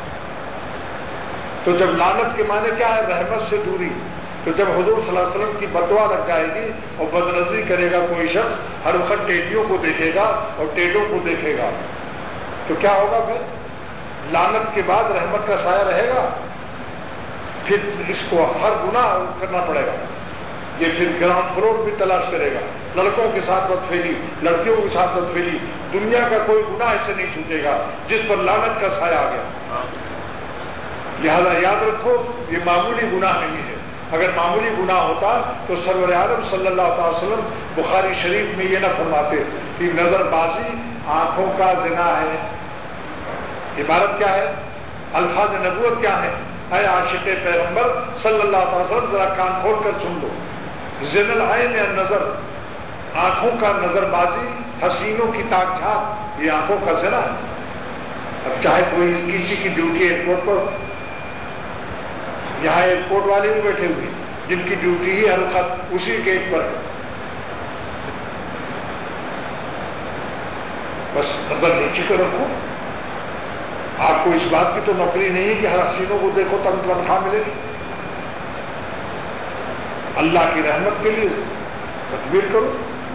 [SPEAKER 1] تو جب لعنت کے معنی کیا ہے؟ رحمت سے دوری۔ تو جب حضور صلی اللہ علیہ وسلم کی بددعا لگ جائے گی اور بدنظری کرے گا کوئی شخص، ہر وقت ٹیڈیوں کو دیکھے گا اور ٹیڈوں کو دیکھے گا، تو کیا ہوگا پھر؟ لعنت کے بعد رحمت کا سایہ رہے گا؟ پھر اس کو ہر گناہ کرنا پڑے گا۔ یہ پھر گراؤنڈ فلور بھی تلاش کرے گا، لڑکوں کے ساتھ بد پھیلی، لڑکیوں کے ساتھ بد پھیلی، دنیا کا کوئی گناہ اس سے نہیں چھوٹے گا جس پر لعنت کا سایہ آ گیا۔ لہذا یاد رکھو، یہ معمولی گناہ نہیں ہے۔ اگر معمولی گناہ ہوتا تو سرور عالم صلی اللہ علیہ وسلم بخاری شریف میں یہ نہ فرماتے کہ نظر بازی آنکھوں کا زنا ہے۔ عبارت کیا ہے؟ الفاظ نبوت کیا ہے؟ اے عاشق پیغمبر صلی اللہ علیہ وسلم، ذرا کان کھول کر سن لو، زنا العین النظر، آنکھوں کا نظر بازی، حسینوں کی تاک جھانک، یہ آنکھوں کا زنا ہے۔ اب چاہے کوئی کسی کی ڈیوٹی ایئرپورٹ پر، یہاں ایئرپورٹ والے بھی بیٹھے ہوئے جن کی ڈیوٹی ہی ہر وقت اسی گیٹ پر ہے، بس نظر نیچے کو رکھو۔ آپ کو اس بات کی تو نوکری نہیں ہے کہ ہر حسینوں کو دیکھو تب تنخواہ ملے گی۔ اللہ کی رحمت کے لیے تدبیر کرو۔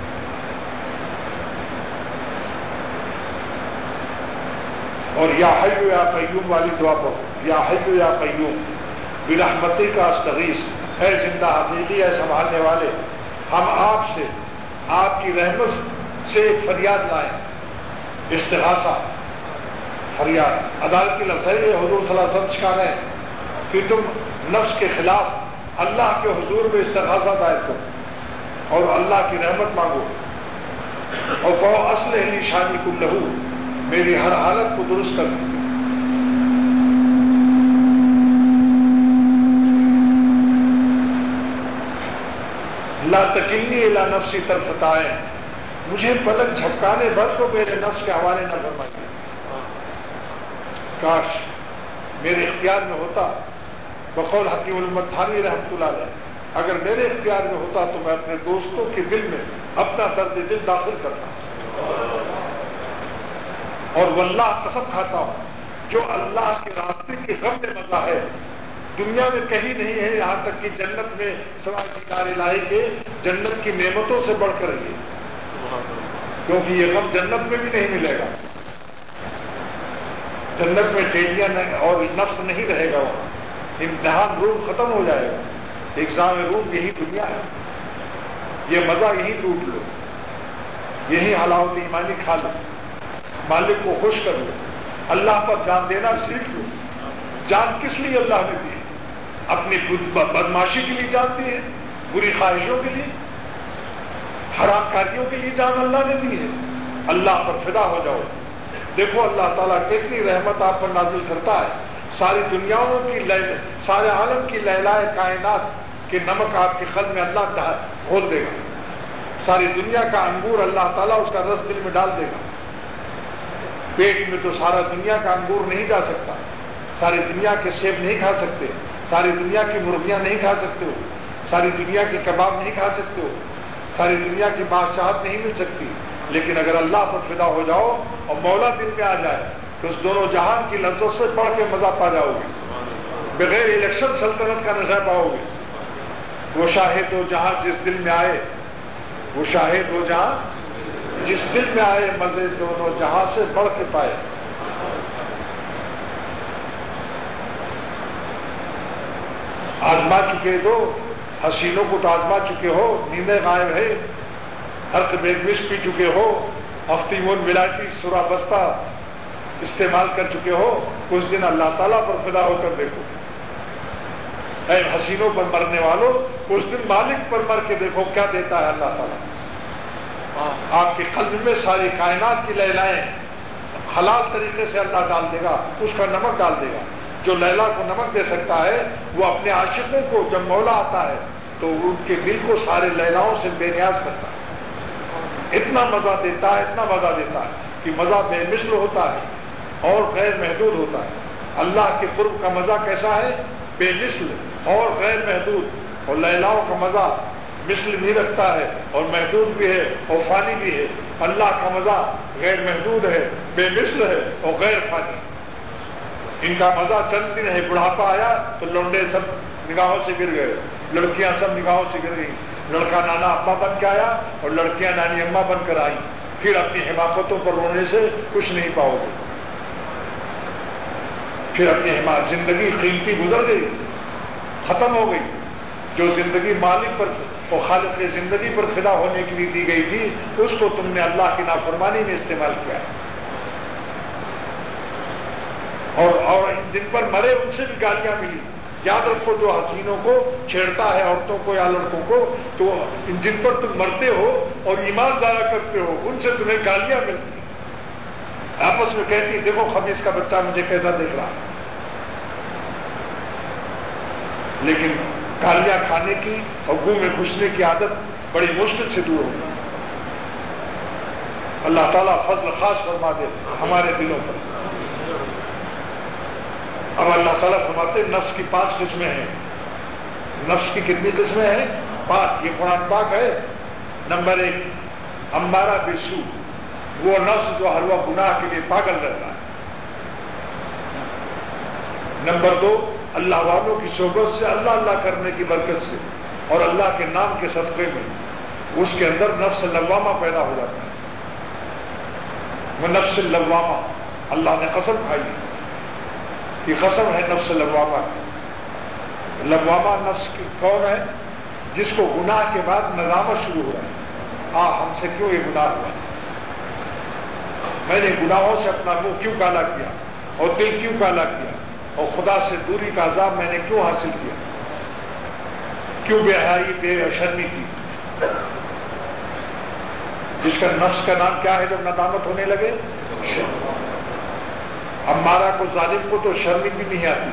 [SPEAKER 1] اور یا حی یا قیوم والی دعا پڑھو، یا حی یا قیوم برحمتی کا استغیث، اے زندہ حقیقی، اے سنبھالنے والے، ہم آپ سے آپ کی رحمت سے ایک فریاد لائیں۔ استغاثہ، فریاد، عدالت کی لفظ ہے، حضور صلی اللہ علیہ وسلم سکھا رہے ہیں کہ تم نفس کے خلاف اللہ کے حضور میں استغاثہ دائر کرو اور اللہ کی رحمت مانگو، اور کہو اصلح لی شانی کم لہو، میری ہر حالت کو درست کر دو۔ لا تکلنی الی نفسی طرفۃ عین، مجھے پلک جھپکانے بھر کو میرے نفس کے حوالے نہ فرمائیے۔ کاش میرے اختیار میں ہوتا، بقول حکیم الامت تھانوی رحمۃ اللہ علیہ، اگر میرے اختیار میں ہوتا تو میں اپنے دوستوں کے دل میں اپنا درد دل داخل کرتا، اور واللہ قسم کھاتا ہوں جو اللہ کے راستے کے غم میں مزہ ہے دنیا میں کہیں نہیں ہے، یہاں تک کہ جنت میں سوائے دیدار الہی کے جنت کی نعمتوں سے بڑھ کر یہ، کیونکہ یہ غم جنت میں بھی نہیں ملے گا۔ جنت میں ٹیڈیاں اور نفس نہیں رہے گا، وہاں امتحان روم ختم ہو جائے گا، ایگزام روم یہی دنیا ہے، یہ مزہ یہی لوٹ لو، یہی حلاوت ایمانی کھا لو، مالک کو خوش کر لو، اللہ پر جان دینا سیکھ لو۔ جان کس لیے اللہ نے دی؟ اپنی بدماشی کے لیے جان دی ہے، بری خواہشوں کے لیے، حرام کاریوں کے لیے جان اللہ نے دی ہے۔ اللہ پر فدا ہو جاؤ، دیکھو اللہ تعالیٰ کتنی رحمت آپ پر نازل کرتا ہے، ساری دنیاؤں کی سارے عالم کی لہلائے کائنات کے نمک آپ کے قلب میں اللہ گھول دے گا، ساری دنیا کا انگور اللہ تعالیٰ اس کا رس دل میں ڈال دے گا۔ پیٹ میں تو سارا دنیا کا انگور نہیں جا سکتا، ساری دنیا کے سیب نہیں کھا سکتے، ساری دنیا کی مرغیاں نہیں کھا سکتے ہو، ساری دنیا کے کباب نہیں کھا سکتے ہو، ساری دنیا کی بادشاہت نہیں مل سکتی، لیکن اگر اللہ پر فدا ہو جاؤ اور مولا دل میں آ جائے تو اس دونوں جہان کی لذت سے پڑھ کے مزہ پا جاؤ گے، بغیر الیکشن سلطنت کا نشہ پاؤ گے۔ وہ شاہد و جہاں جس دل میں آئے، وہ شاہد و جہاں جس دل میں آئے، مزے دونوں جہاں سے بڑھ کے پائے۔ آزما چکے دو حسینوں کو تو آزما چکے ہو، نیندیں غائب ہے، ہر بیگوش پی چکے ہو، اختیم الولایتی سورہ بستہ استعمال کر چکے ہو، کچھ دن اللہ تعالیٰ پر فدا ہو کر دیکھو۔ اے حسینوں پر مرنے والوں، کچھ دن مالک پر مر کے دیکھو کیا دیتا ہے اللہ تعالیٰ۔ آپ کے قلب میں ساری کائنات کی لیلائیں حلال طریقے سے اللہ ڈال دے گا، اس کا نمک ڈال دے گا۔ جو لیلا کو نمک دے سکتا ہے وہ اپنے عاشقوں کو جب مولا آتا ہے تو ان کے دل کو سارے لیلاؤں سے بے نیاز کرتا ہے، اتنا مزہ دیتا ہے، اتنا مزہ دیتا ہے کہ مزہ بے مثل ہوتا ہے اور غیر محدود ہوتا ہے۔ اللہ کے قرب کا مزہ کیسا ہے؟ بے مثل اور غیر محدود، اور لیلاؤں کا مزہ مثل نہیں رکھتا ہے اور محدود بھی ہے اور فانی بھی ہے۔ اللہ کا مزہ غیر محدود ہے، بے مثل ہے اور غیر فانی۔ ان کا مزہ چند دن ہے، بڑھاپا آیا تو لونڈے سب نگاہوں سے گر گئے، لڑکیاں سب نگاہوں سے گر گئی، لڑکا نانا ابا بن کے آیا اور لڑکیاں نانی اماں بن کر آئی، پھر اپنی حماقتوں پر رونے سے کچھ نہیں پاؤ گے، پھر اپنی حماقت زندگی قیمتی گزر گئی، ختم ہو گئی۔ جو زندگی مالک پر اور خالق کی زندگی پر فدا ہونے کے لیے دی گئی تھی، اس کو تم نے اللہ کی نافرمانی میں استعمال کیا ہے، اور اور جن پر مرے ان سے بھی گالیاں ملی۔ یاد رکھو، جو حسینوں کو چھیڑتا ہے عورتوں کو یا لڑکوں کو، تو جن پر تم مرتے ہو اور ایمان ضائع کرتے ہو ان سے تمہیں گالیاں ملتی ہیں، آپس میں کہتی دیکھو خبیث کا بچہ مجھے کیسا دیکھ رہا ہے۔ لیکن گالیاں کھانے کی اور منہ میں گھسنے کی عادت بڑی مشکل سے دور ہوگی۔ اللہ تعالیٰ فضل خاص فرما دے ہمارے دلوں پر۔ اب اللہ تعالیٰ فرماتے نفس کی پانچ قسمیں ہیں۔ نفس کی کتنی قسمیں ہیں؟ پانچ۔ یہ قرآن پاک ہے۔ نمبر ایک، امارہ بالسوء، وہ نفس جو ہر وقت گناہ کے لیے پاگل رہتا ہے۔ نمبر دو، اللہ والوں کی صحبت سے، اللہ اللہ کرنے کی برکت سے اور اللہ کے نام کے صدقے میں اس کے اندر نفس لوامہ پیدا ہو جاتا ہے۔ وہ نفس لوامہ، اللہ نے قسم کھائی، یہ قسم ہے نفس لوامہ کی۔ لوامہ نفس کی کون ہے؟ جس کو گناہ کے بعد ندامت شروع ہو رہا ہے، ہاں ہم سے کیوں یہ گناہ ہوا، میں نے گناہوں سے اپنا منہ کیوں کالا کیا اور دل کیوں کالا کیا، اور خدا سے دوری کا عذاب میں نے کیوں حاصل کیا، کیوں بے حیائی بے شرمی کی۔ جس کا نفس کا نام کیا ہے جب ندامت ہونے لگے؟ امارہ کو، ظالم کو تو شرمی بھی نہیں آتی،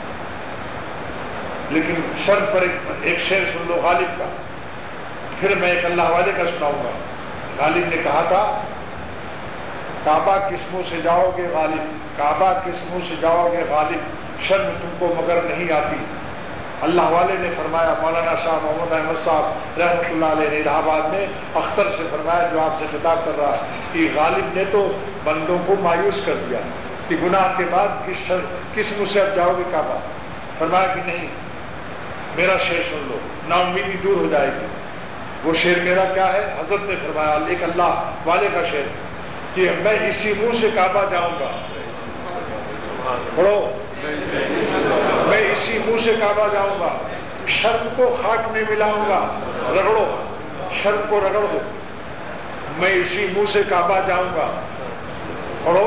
[SPEAKER 1] لیکن شرم پر ایک, ایک شعر سن لو غالب کا، پھر میں ایک اللہ والے کا سناؤں گا۔ غالب نے کہا تھا کعبہ کس منہ سے جاؤ گے غالب، کعبہ کس منہ سے جاؤ گے غالب، شرم تم کو مگر نہیں آتی۔ اللہ والے نے فرمایا، مولانا شاہ محمد احمد صاحب رحمۃ اللہ علیہ نے الہ آباد میں اختر سے فرمایا، جو آپ سے خطاب کر رہا ہے، کہ غالب نے تو بندوں کو مایوس کر دیا کہ گناہ کے بعد کس شر کس منہ سے اب جاؤ گے کعبہ۔ فرمایا کہ نہیں، میرا شعر سن لو، نا امیدی دور ہو جائے گی۔ وہ شعر میرا کیا ہے؟ حضرت نے فرمایا، ایک اللہ والے کا شعر کہ میں اسی منہ سے کعبہ جاؤں گا، پڑھو، میں اسی منہ سے کعبہ جاؤں گا، شرم کو خاک میں ملاؤں گا، رگڑو، شرم کو رگڑ دو، میں اسی منہ سے کعبہ جاؤں گا، پڑھو،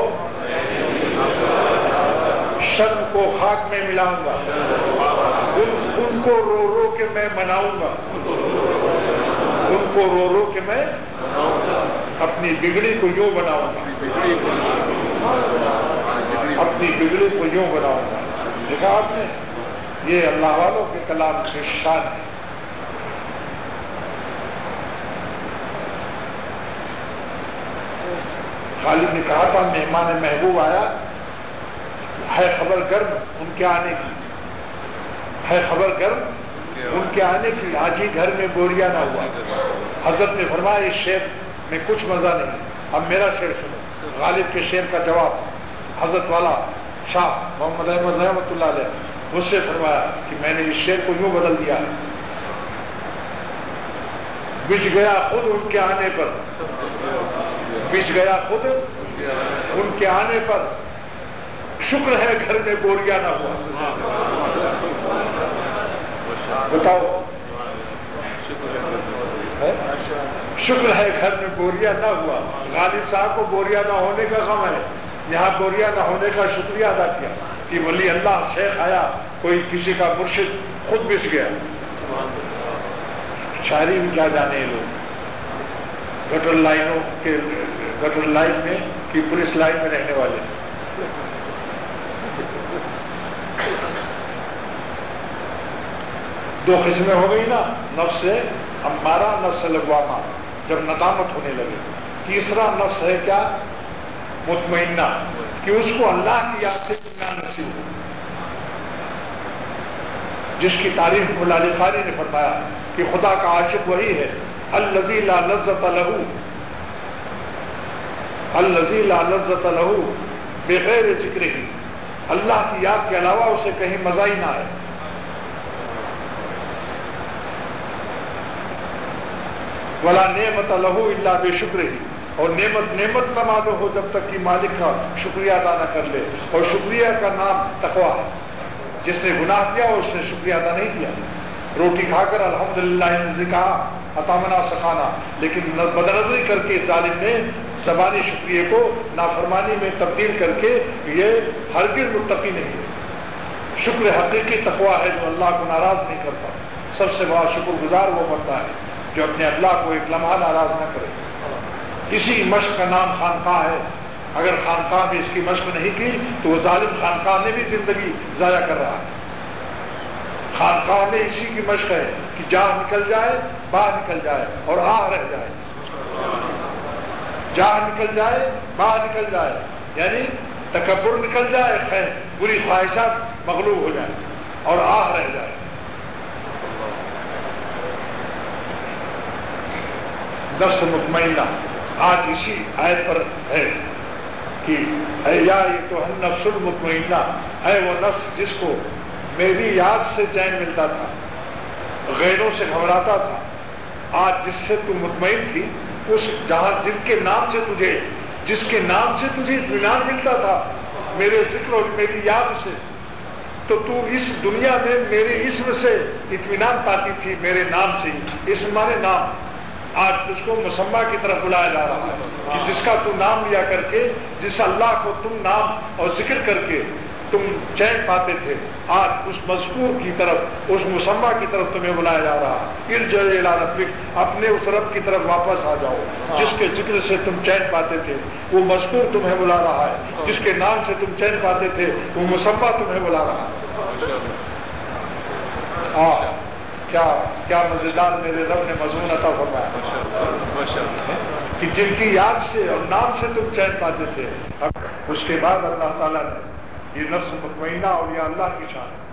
[SPEAKER 1] شرم کو خاک میں ملاؤں گا، ان, ان کو رو رو کے میں مناؤں گا، ان کو رو رو کے میں اپنی بگڑی کو یوں بناؤں گا، اپنی بگڑی کو یوں بناؤں گا۔ دیکھا آپ نے، یہ اللہ والوں کے کلام کی شان ہے۔ غالب نے کہا تھا مہمان محبوب آیا ہے، خبر گرم ان کے آنے کی ہے، خبر گرم ان کے آنے کی، آج ہی گھر میں گوریا نہ ہوا۔ حضرت نے فرمایا اس شعر میں کچھ مزہ نہیں، اب میرا شعر سنو۔ غالب کے شعر کا جواب حضرت والا شاہ محمد احمد رحمۃ اللہ علیہ مجھ سے فرمایا کہ میں نے اس شعر کو یوں بدل دیا ہے، بچ گیا خود ان کے آنے پر، بچ گیا خود ان کے آنے پر، شکر ہے گھر میں گوریا نہ ہوا۔ بتاؤ، شکر ہے گھر میں بوریا نہ ہوا. غالب صاحب کو بوریا نہ ہونے کا غم ہے, یہاں بوریا نہ ہونے کا شکریہ ادا کیا کہ ولی اللہ شیخ آیا, کوئی کسی کا مرشد خود بچ گیا. شاعری بھی کیا جانے ہیں لوگ, گٹر لائنوں کے گٹر لائن میں کہ پولیس لائن میں رہنے والے. دو قسمیں ہو گئی نا, نفس سے امارہ, نفس سے لغوامہ, جب ندامت ہونے لگے. تیسرا نفس ہے کیا, مطمئنہ, کہ اس کو اللہ کی یاد سے اطمینان نصیب ہو, جس کی تعریف مولا علی قاری نے فرمایا کہ خدا کا عاشق وہی ہے الذی لا لذۃ لہ, الذی لا لذۃ لہ بغیر ذکرہ, اللہ کی یاد کے علاوہ اسے کہیں مزہ ہی نہ آئے. ولا نعمت لہ الا بشکرہ, اور نعمت نعمت نہ معلوم ہو جب تک کہ مالک کا شکریہ ادا نہ کر لے. اور شکریہ کا نام تقویٰ ہے. جس نے گناہ کیا اس نے شکریہ ادا نہیں کیا. روٹی کھا کر الحمدللہ نے کہا عطامنا سکھانا, لیکن بدنظری کر کے ظالم نے زبانی شکریہ کو نافرمانی میں تبدیل کر کے یہ ہرگز متقی نہیں ہے. شکر حقیقی تقویٰ ہے جو اللہ کو ناراض نہیں کرتا. سب سے بڑا شکر گزار وہ بنتا ہے جو اپنے اللہ کو ایک لمحہ ناراض نہ کرے. کسی مشق کا نام خانقاہ ہے, اگر خانقاہ میں اس کی مشق نہیں کی تو وہ ظالم خانقاہ میں بھی زندگی ضائع کر رہا ہے. خانقاہ میں اسی کی مشق ہے کہ جان نکل جائے, باہر نکل جائے اور آہ رہ جائے. جان نکل جائے, باہر نکل جائے, یعنی تکبر نکل جائے, خیر بری خواہشات مغلوب ہو جائے اور آہ رہ جائے. نفس مطمئنہ آج اسی آیت پر ہے کہ اے یا یہ تو ہم نفس المطمئنہ ہے, وہ نفس جس کو میری یاد سے چین ملتا تھا, غیروں سے گھبراتا تھا. آج جس سے تو مطمئن تھی, اس جہاں جن کے نام سے تجھے جس کے نام سے تجھے اطمینان ملتا تھا میرے ذکر اور میری یاد سے, تو تو اس دنیا میں میرے اسم سے اطمینان پاتی تھی, میرے نام سے. اسم مانے نام. آج اس کو مسمہ کی طرف بلایا جا رہا ہے کہ جس کا تم نام لیا کر کے, جس اللہ کو تم نام اور ذکر کر کے تم چین پاتے تھے, آج اس مذکور کی طرف, اس مسمہ کی طرف تمہیں بلایا جا رہا ہے. ارجع الی ربک, اپنے اس رب کی طرف واپس آ جاؤ جس کے ذکر سے تم چین پاتے تھے. وہ مذکور تمہیں بلا رہا ہے, جس کے نام سے تم چین پاتے تھے وہ مسمہ تمہیں بلا رہا ہے. ہاں کیا کیا مزیدار میرے رب نے مضمون عطا فرمایا کہ جن کی یاد سے اور نام سے تم چین پاتے تھے. اس کے بعد اللہ تعالیٰ نے یہ نفس مطمئنہ اور یہ اللہ کی شان ہے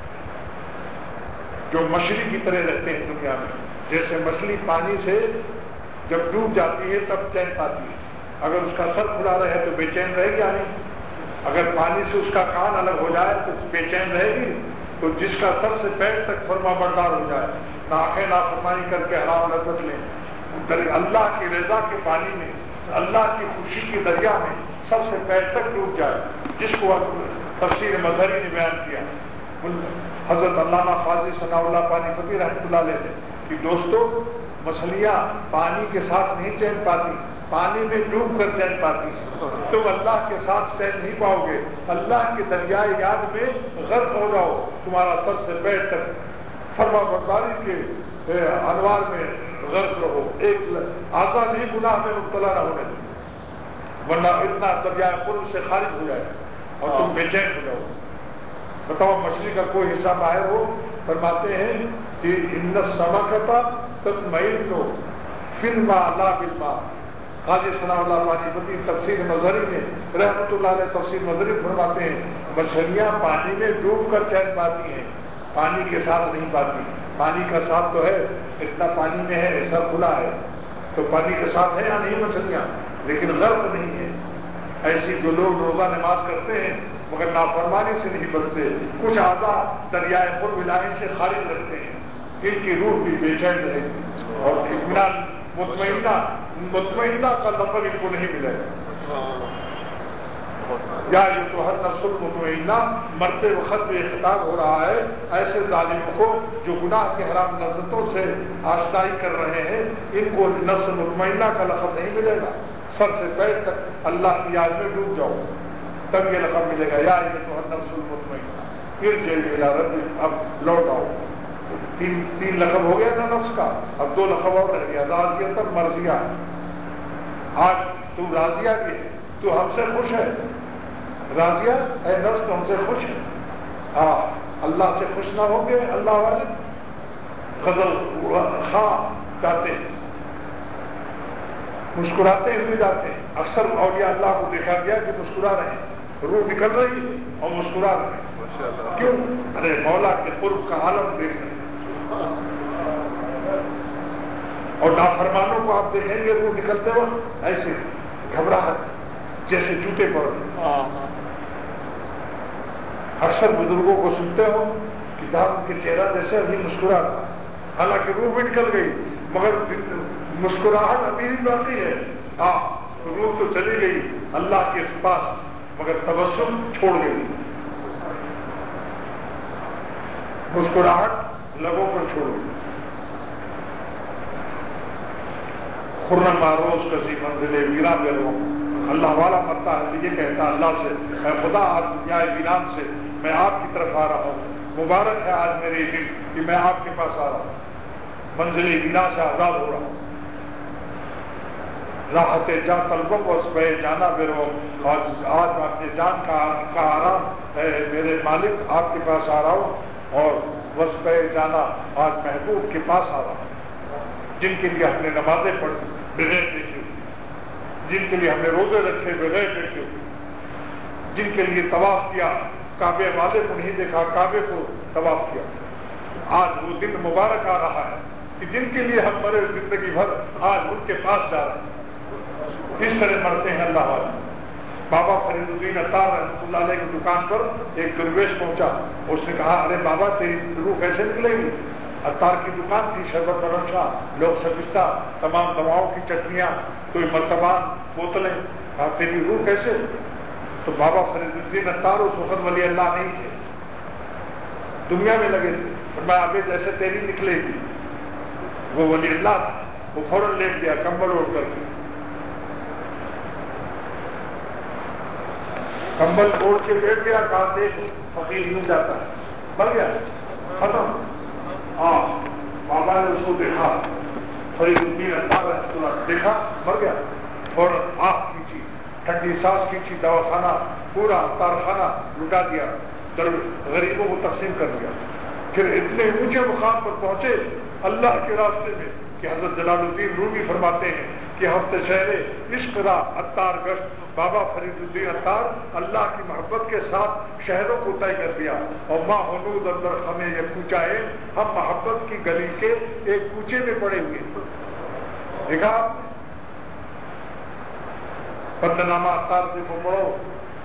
[SPEAKER 1] جو مچھلی کی طرح رہتے ہیں دنیا میں. جیسے مچھلی پانی سے جب ڈوب جاتی ہے تب چین پاتی ہے, اگر اس کا سر کھلا رہے تو بے چین رہے گی نہیں, اگر پانی سے اس کا کان الگ ہو جائے تو بے چین رہے گی. تو جس کا سر سے پیر تک فرما بردار ہو جائے, نہ آنکھیں نافرمانی کر کے حرام لذت لیں, اللہ کی رضا کے پانی میں, اللہ کی خوشی کے دریا میں سب سے پیر تک ڈوب جائے, جس کو تفسیر مظہری نے بیان کیا. حضرت علامہ قاضی ثناء اللہ پانی پتی رحمۃ اللہ علیہ کہ دوستو, مچھلیاں پانی کے ساتھ نہیں چین پاتی, پانی میں ڈوب کر چین پاتی. تم اللہ کے ساتھ چین نہیں پاؤ گے, اللہ کے دریائے یاد میں غرق ہو جاؤ, تمہارا سر سے پیر تک فرما برداری کے انوار میں غرق رہو, ایک آزاد ہی گناہ میں مبتلا نہ ہونے دو, ورنہ اتنا دریائے قرب سے خارج ہو جائے اور تم بے چین ہو جاؤ. بتاؤ مچھلی کا کوئی حصہ باہر ہو, فرماتے ہیں کہ ان السمکۃ تطمئن فی الماء لا بالماء. قاضی ثناء اللہ پانی پتی تفسیر مظہری میں رحمۃ اللہ علیہ تفسیر مظہری فرماتے ہیں مچھلیاں پانی میں ڈوب کر چین پاتی ہیں, پانی کے ساتھ نہیں پاتی. پانی کا ساتھ تو ہے, اتنا پانی میں ہے, ایسا کھلا ہے تو پانی کے ساتھ ہے یا نہیں مچھلیاں, لیکن غرق نہیں ہے. ایسی جو لوگ روزہ نماز کرتے ہیں مگر نافرمانی سے نہیں بچتے, کچھ آزاد دریائے قرب الہی سے خارج رکھتے ہیں, ان کی روح بھی بے چین رہے اور اطمینان مطمئنہ مطمئنہ کا لفظ ان کو نہیں ملے گا. یا یہ تو ہر نفس المطمئنہ مرتے وقت یہ خطاب ہو رہا ہے ایسے ظالموں کو جو گناہ کے حرام لذتوں سے آشنائی کر رہے ہیں، ان کو نفس مطمئنہ کا لقب نہیں ملے گا، سر سے پیر تک اللہ کی یاد میں ڈوب جاؤ تب یہ لقب ملے گا، یا یہ تو ہر نفس المطمئنہ پھر جیل رب اب لوٹ آؤ۔ تین تین لقب ہو گیا نا نفس کا، اب دو لقب اور رہ گیا، راضیہ تب مرضیہ۔ آج تو راضیہ بھی ہے، تو ہم سے خوش ہے، راضیہ اے نفس تو ہم سے خوش ہے۔ ہاں اللہ سے خوش نہ ہوں گے اللہ والے غزل خواہ جاتے ہیں، مسکراتے ہوئے جاتے ہیں۔ اکثر اولیاء اللہ کو دیکھا گیا کہ مسکرا رہے ہیں، روح نکل رہی ہے اور مسکرا رہے ہیں۔ کیوں؟ ارے مولا کے قرب کا عالم دیکھ رہے ہیں۔ اور نافرمانوں کو آپ دیکھیں گے روح نکلتے وقت ایسے گھبراہٹ جیسے جوتے پڑ رہے۔ اکثر بزرگوں کو سنتے ہو کتاب کے چہرہ جیسے ابھی مسکرا تھا، حالانکہ روح بھی نکل گئی مگر مسکراہٹ ابھی بھی باقی ہے۔ ہاں روح تو چلی گئی اللہ کے پاس مگر تبسم چھوڑ گئی، مسکراہٹ لبوں پر چھوڑ گئی۔ خرم معروض کسی منزل ویران لے لو، اللہ والا مرتا ہے یہ کہتا اللہ سے اے خدا آج دنیا ویران سے میں آپ کی طرف آ رہا ہوں، مبارک ہے آج میرے دن کہ میں آپ کے پاس آ رہا ہوں، منزل ویران سے آزاد ہو رہا ہوں۔ راحت جان طلبوں کو اس پہ جانا میرو، آج آج میں اپنے جان کا کا آرام ہے میرے مالک آپ کے پاس آ رہا ہوں، اور بس پہ جانا آج محبوب کے پاس آ رہا ہوں، جن کے لیے ہم نے نمازیں پڑھی بغیر دیکھے، جن کے لیے ہم نے روزے رکھے بغیر دیکھے، جن کے لیے طواف کیا کعبے والے کو نہیں دیکھا کعبے کو طواف کیا۔ آج وہ دن مبارک آ رہا ہے کہ جن کے لیے ہم مرے زندگی بھر آج ان کے پاس جا رہے ہیں۔ اس طرح مرتے ہیں اللہ والے۔ بابا فرید الدین عطار رحمۃ اللہ علیہ کی دکان پر ایک درویش پہنچا، اس نے کہا ارے بابا تیری روح کیسے نکلے گی؟ عطار کی دکان تھی، شربت بنوشا، لوگ سبستہ، تمام دواؤں کی چٹنیاں، کوئی مرتبان، بوتلیں، کہا تیری روح کیسے؟ تو بابا فرید الدین عطار اس وقت ولی اللہ نہیں تھے، دنیا میں لگے تھے، فرمایا ابھی جیسے تیری نکلے گی۔ وہ ولی اللہ تھا، وہ فوراً لیٹ گیا کمبل اوڑھ کر کے، کمبل اوڑھ کے لیٹ گیا، کہا دیکھ فقیر نہیں جاتا ہے، مر گیا ختم۔ ہاں بابا نے اس کو دیکھا، فرید الدین عطار رحمۃ اللہ دیکھا مر گیا، اور آنکھ کھینچی، ٹھنڈی سانس کھینچی، دوا خانہ پورا افطار خانہ لٹا دیا، غریبوں کو تقسیم کر دیا۔ پھر اتنے اونچے مقام پر پہنچے اللہ کے راستے میں کہ حضرت جلال الدین رومی فرماتے ہیں کہ ہفتے شہر عشق را عطار گشت، بابا فرید الدین عطار اللہ کی محبت کے ساتھ شہروں کو طے کر دیا، اور ماں ہنود اندر ہمیں یہ کوچا ہے، ہم محبت کی گلی کے ایک کوچے میں پڑے ہوئے۔ دیکھا بندنامہ عطار سے کو پڑھو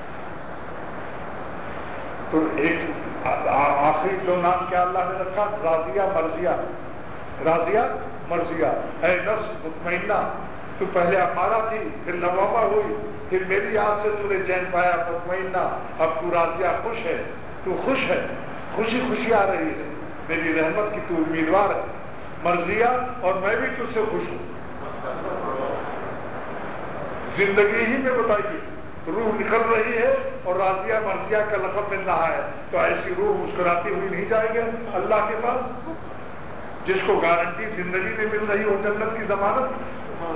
[SPEAKER 1] تو ایک آخری دو نام کیا اللہ نے رکھا؟ راضیہ مرضیہ، راضیہ مرضیہ۔ اے نفس مطمئنہ تو پہلے امارہ تھی، پھر لوامہ ہوئی، پھر میری یاد سے تو نے چین پایا، مطمئنہ اب تو راضیہ خوش ہے، تو خوش ہے، خوشی خوشی آ رہی ہے، میری رحمت کی تو امیدوار ہے، مرضیہ اور میں بھی تجھ سے خوش ہوں۔ زندگی ہی میں بتائیے روح نکل رہی ہے اور راضیہ مرضیہ کا لقب مل رہا ہے، تو ایسی روح مسکراتی ہوئی نہیں جائے گی اللہ کے پاس، جس کو گارنٹی زندگی میں مل رہی ہو جنت کی ضمانت۔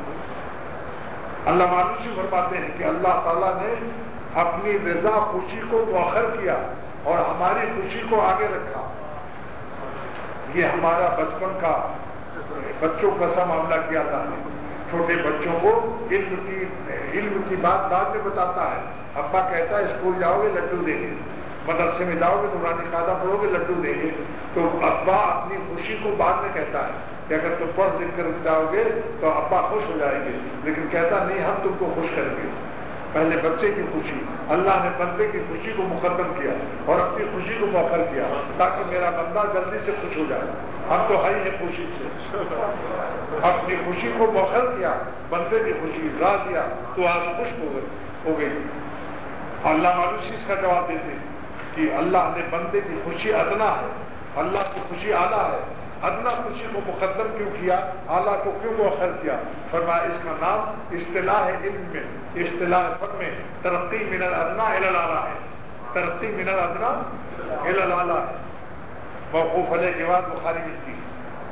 [SPEAKER 1] اللہ مانوسی فرماتے ہیں کہ اللہ تعالیٰ نے اپنی رضا خوشی کو مؤخر کیا اور ہماری خوشی کو آگے رکھا۔ یہ ہمارا بچپن کا بچوں کا سا معاملہ کیا تھا، چھوٹے بچوں کو علم کی علم کی بات بعد میں بتاتا ہے۔ ابا کہتا ہے اسکول جاؤ گے لڈو دیں گے، مدرسے میں جاؤ گے نورانی قاعدہ پڑھو گے لڈو دیں گے، تو ابا اپنی خوشی کو بعد میں کہتا ہے کہ اگر تم پڑھ لکھ کر جاؤ گے تو ابا خوش ہو جائیں گے، لیکن کہتا نہیں ہم تم کو خوش کریں گے۔ پہلے بچے کی خوشی، اللہ نے بندے کی خوشی کو مقدم کیا اور اپنی خوشی کو مؤخر کیا تاکہ میرا بندہ جلدی سے خوش ہو جائے۔ ہم تو ہائی ہے خوشی سے، اپنی خوشی کو مؤخر کیا، بندے کی خوشی راضیہ تو آج خوش ہو گئی ہو گئی اللہ مانوسی اس کا جواب دیتے ہیں کہ اللہ نے بندے کی خوشی ادنا ہے، اللہ کی خوشی اعلیٰ ہے، ادنا خوشی کو مقدم کیوں کیا، اعلیٰ کو کیوں مؤخر کیا؟ فرمایا اس کا نام اصطلاح علم میں، اصطلاح فن میں ترقی من الادنا الی الاعلیٰ ہے، ترقی من الادنا الی الاعلیٰ ہے۔ موقوف علیہ کے بعد بخاری ملتی ہے۔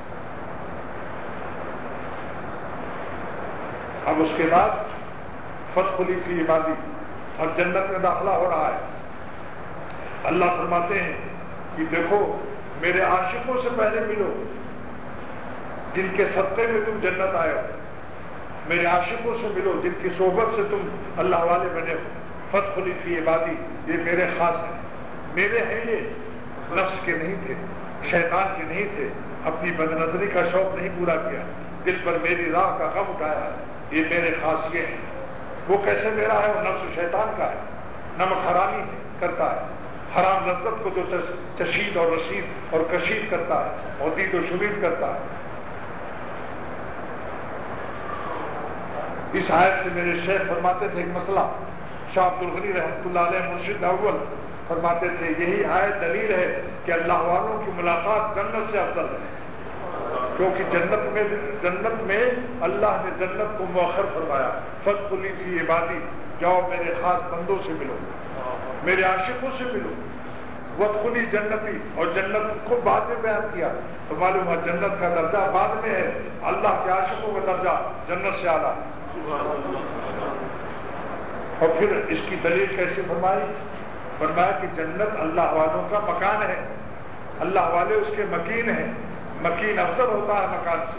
[SPEAKER 1] اب اس کے بعد فادخلی فی عبادی، اور جنت میں داخلہ ہو رہا ہے۔ اللہ فرماتے ہیں کہ دیکھو میرے عاشقوں سے پہلے ملو جن کے صدقے میں تم جنت آئے ہو، میرے عاشقوں سے ملو جن کی صحبت سے تم اللہ والے بنے ہو۔ فادخلی فی عبادی، یہ میرے خاص ہیں، میرے ہیں، یہ نفس کے نہیں تھے، شیطان کے نہیں تھے، اپنی بد نظری کا شوق نہیں پورا کیا، دل پر میری راہ کا غم اٹھایا ہے، یہ میرے خاص یہ ہیں۔ وہ کیسے میرا ہے؟ وہ نفس و شیطان کا ہے، نمک حرامی کرتا ہے، حرام لذت کو جو چشید اور رشید اور کشید کرتا ہے اور دید و شمید کرتا ہے۔ اس آیت سے میرے شیخ فرماتے تھے ایک مسئلہ، شاہ عبد الغنی رحمۃ اللہ علیہ مرشد اول فرماتے تھے یہی آیت دلیل ہے کہ اللہ والوں کی ملاقات جنت سے افضل ہے، کیونکہ جنت میں جنت میں اللہ نے جنت کو مؤخر فرمایا۔ فادخلی فی عبادی، جاؤ میرے خاص بندوں سے ملو، میرے عاشقوں سے ملو۔ وادخلی جنتی، اور جنت کو بعد میں بیان کیا تو معلوم ہے جنت کا درجہ بعد میں ہے، اللہ کے عاشقوں کا درجہ جنت سے اعلیٰ۔ اور پھر اس کی دلیل کیسے فرمائی؟ فرمایا کہ جنت اللہ والوں کا مکان ہے، اللہ والے اس کے مکین ہیں، مکین افضل ہوتا ہے مکان سے۔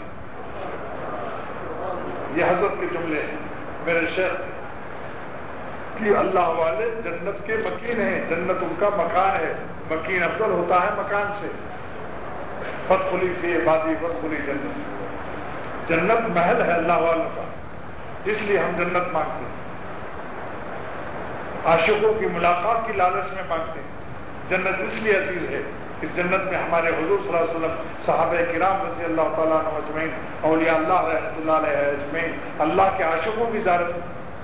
[SPEAKER 1] یہ حضرت کے جملے ہیں میرے شیخ کہ اللہ والے جنت کے مکین ہیں، جنت ان کا مکان ہے، مکین افضل ہوتا ہے مکان سے۔ فادخلی فی عبادی فادخلی جنت، جنت محل ہے اللہ والوں کا، اس لیے ہم جنت مانگتے ہیں، عاشقوں کی ملاقات کی لالچ میں مانگتے ہیں۔ جنت اس لیے عزیز ہے کہ جنت میں ہمارے حضور صلی اللہ علیہ وسلم، صحابہ کرام رضی اللہ تعالیٰ عنہ اجمعین، اولیاء اللہ رحمۃ اللہ علیہ اجمعین، اللہ کے عاشقوں کی زیارت۔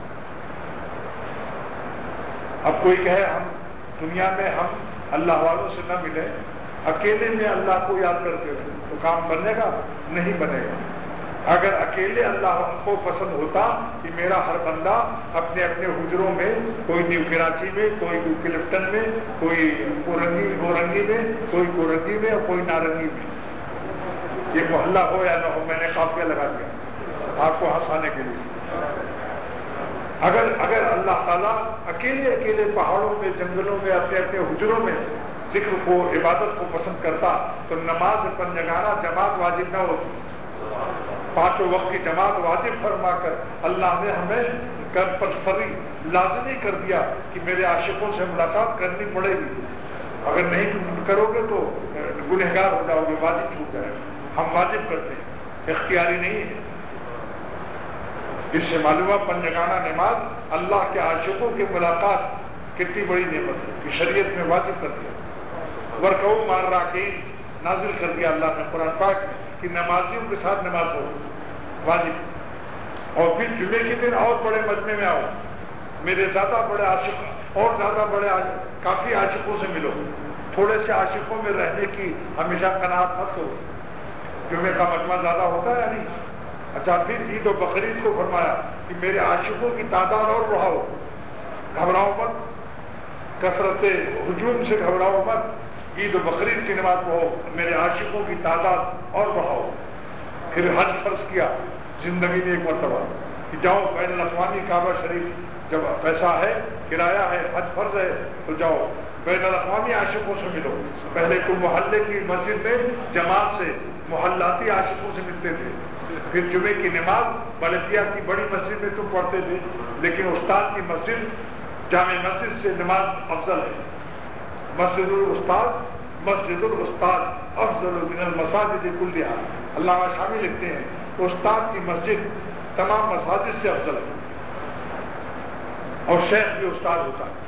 [SPEAKER 1] اب کوئی کہے ہم دنیا میں ہم اللہ والوں سے نہ ملے، اکیلے میں اللہ کو یاد کرتے ہوئے، تو کام بنے گا؟ نہیں بنے گا۔ اگر اکیلے اللہ کو پسند ہوتا کہ میرا ہر بندہ اپنے اپنے حجروں میں، کوئی نیو کراچی میں، کوئی کلفٹن میں، کوئی کورنگی گورنگی میں، کوئی کورنگی میں اور کوئی نارنگی میں، یہ محلہ ہو یا نہ ہو، میں نے قافیہ لگا دیا آپ کو ہنسانے کے لیے۔ اگر اگر اللہ تعالیٰ اکیلے اکیلے پہاڑوں میں، جنگلوں میں، اپنے اپنے حجروں میں ذکر کو، عبادت کو پسند کرتا تو نماز پنجگانہ جماعت واجب نہ ہوتی، پانچوں وقت کی جماعت واجب فرما کر اللہ نے ہمیں کمپلسری لازمی کر دیا کہ میرے عاشقوں سے ملاقات کرنی پڑے گی، اگر نہیں کرو گے تو گنہگار ہو جاؤ گے، واجب چھوٹ جائے گا۔ ہم واجب کرتے ہیں، اختیاری نہیں ہے۔ اس سے معلوم ہے پنجگانہ نماز اللہ کے عاشقوں کی ملاقات کتنی بڑی نعمت ہے کہ شریعت میں واجب کر دیا۔ ورکعوا مع الراکعین نازل کر دیا اللہ نے قرآن پاک میں کہ نمازیوں کے ساتھ نماز پڑھو، واجب۔ اور پھر جمعے کے دن اور بڑے مجمع میں آؤ، میرے زیادہ بڑے عاشق اور زیادہ بڑے عاشق، کافی عاشقوں سے ملو، تھوڑے سے عاشقوں میں رہنے کی ہمیشہ قناعت مت کرو۔ جمعے کا مجمع زیادہ ہوتا ہے یا نہیں؟ اچھا، پھر عید و بقرعید کو فرمایا کہ میرے عاشقوں کی تعداد اور بڑھاؤ، گھبراؤ مت، کثرت ہجوم سے گھبراؤ مت، عید و بقرعید کی نماز پڑھو، میرے عاشقوں کی تعداد اور بڑھاؤ۔ پھر حج فرض کیا زندگی میں ایک مرتبہ کہ جاؤ بین الاقوامی کعبہ شریف، جب پیسہ ہے، کرایہ ہے، حج فرض ہے تو جاؤ بین الاقوامی عاشقوں سے ملو۔ پہلے تو محلے کی مسجد میں جماعت سے محلاتی عاشقوں سے ملتے تھے، پھر جمعے کی نماز بلدیہ کی بڑی مسجد میں تم پڑھتے تھے، لیکن استاد کی مسجد جامع مسجد سے نماز افضل ہے۔ مسجد الاستاد مسجد الاستاد افضل من المساجد کلھا، علامہ شامی لکھتے ہیں استاد کی مسجد تمام مساجد سے افضل ہے، اور شیخ بھی استاد ہوتا ہے۔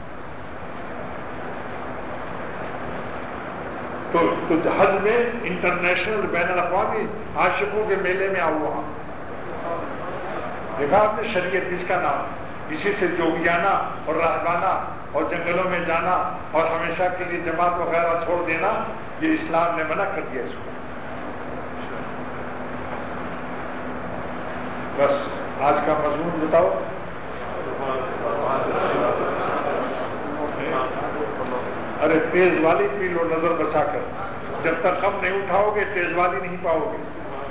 [SPEAKER 1] تو, تو حج میں انٹرنیشنل بین الاقوامی عاشقوں کے میلے میں آؤ، وہاں دیکھا آپ نے شریعت، اس کا نام اسی سے جوگیانہ اور راہبانہ اور جنگلوں میں جانا اور ہمیشہ کے لیے جماعت وغیرہ چھوڑ دینا، یہ اسلام نے منع کر دیا اس کو۔ بس آج کا مضمون بتاؤ۔ ارے تیز والی پی لو نظر بچا کر، جب تک غم نہیں اٹھاؤ گے تیز والی نہیں پاؤ گے۔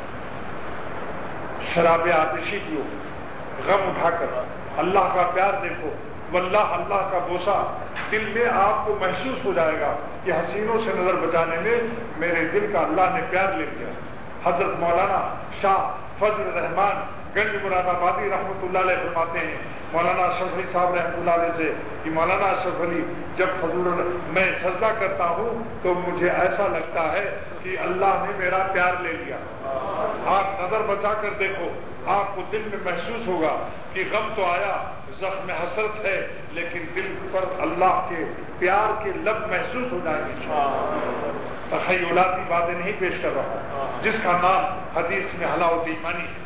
[SPEAKER 1] شراب آتشی پیو غم اٹھا کر، اللہ کا پیار دیکھو، واللہ اللہ کا بوسہ دل میں آپ کو محسوس ہو جائے گا کہ حسینوں سے نظر بچانے میں میرے دل کا اللہ نے پیار لے لیا۔ حضرت مولانا شاہ فضل الرحمان گنج مراد آبادی رحمۃ اللہ علیہ فرماتے ہیں مولانا اشرف علی صاحب رحمۃ اللہ علیہ سے کہ مولانا اشرف علی جب فضل میں سجدہ کرتا ہوں تو مجھے ایسا لگتا ہے کہ اللہ نے میرا پیار لے لیا۔ آپ نظر بچا کر دیکھو، آپ کو دل میں محسوس ہوگا کہ غم تو آیا، زخم حسرت ہے، لیکن دل پر اللہ کے پیار کے لب محسوس ہو جائیں گے۔ تخیلاتی باتیں نہیں پیش کر رہا، جس کا نام حدیث میں حلاوت ایمانی ہے۔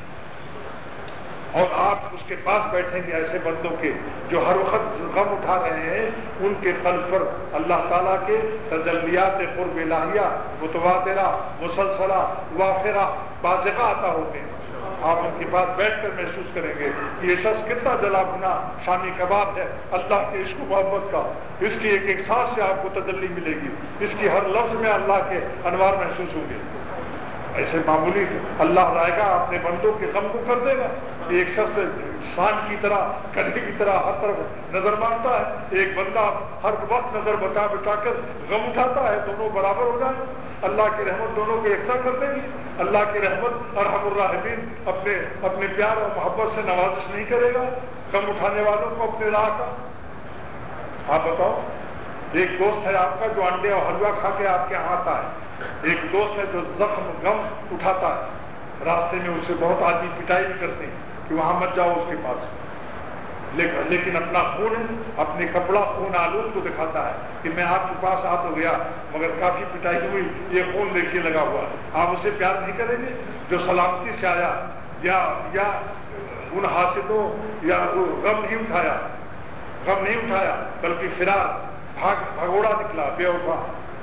[SPEAKER 1] اور آپ اس کے پاس بیٹھیں گے ایسے بندوں کے جو ہر وقت غم اٹھا رہے ہیں، ان کے قلب پر اللہ تعالیٰ کے تجلیات قرب الہیہ متواترہ مسلسلہ وافرہ بازغہ عطا ہوتے ہیں۔ آپ ان کے پاس بیٹھ کر محسوس کریں گے کہ یہ شخص کتنا جلا بھنا شامی کباب ہے اللہ کے عشق و محبت کا۔ اس کی ایک ایک سانس سے آپ کو تجلی ملے گی، اس کی ہر لفظ میں اللہ کے انوار محسوس ہوں گے۔ ایسے معمولی اللہ رائے گا اپنے بندوں کے غم کو کر دے گا۔ ایک شخص انسان کی طرح گدھے کی طرح ہر طرف نظر مارتا ہے، ایک بندہ ہر وقت نظر بچا بچا کر غم اٹھاتا ہے، دونوں برابر ہو جائیں۔ اللہ کی رحمت دونوں کو یکساں کر دے گی۔ اللہ کی رحمت ارحم الراحمین اپنے اپنے پیار اور محبت سے نوازش نہیں کرے گا غم اٹھانے والوں کو اپنے راہ کا۔ آپ بتاؤ، ایک دوست ہے آپ کا جو انڈے اور حلوہ کھا کے آپ کے یہاں آتا ہے، ایک دوست ہے جو زخم غم اٹھاتا ہے، راستے میں اسے بہت آدمی پٹائی بھی کرتے ہیں کہ وہاں مت جاؤ اس کے پاس، لیکن اپنا خون اپنے کپڑا خون آلود کو دکھاتا ہے کہ میں آپ کے پاس آ تو گیا مگر کافی پٹائی ہوئی، یہ خون دیکھیے لگا ہوا۔ آپ اسے پیار نہیں کریں گے؟ جو سلامتی سے آیا یا یا ان حاسدوں یا غم نہیں اٹھایا غم نہیں اٹھایا بلکہ فرار بھاگ بھگوڑا نکلا بے وفا،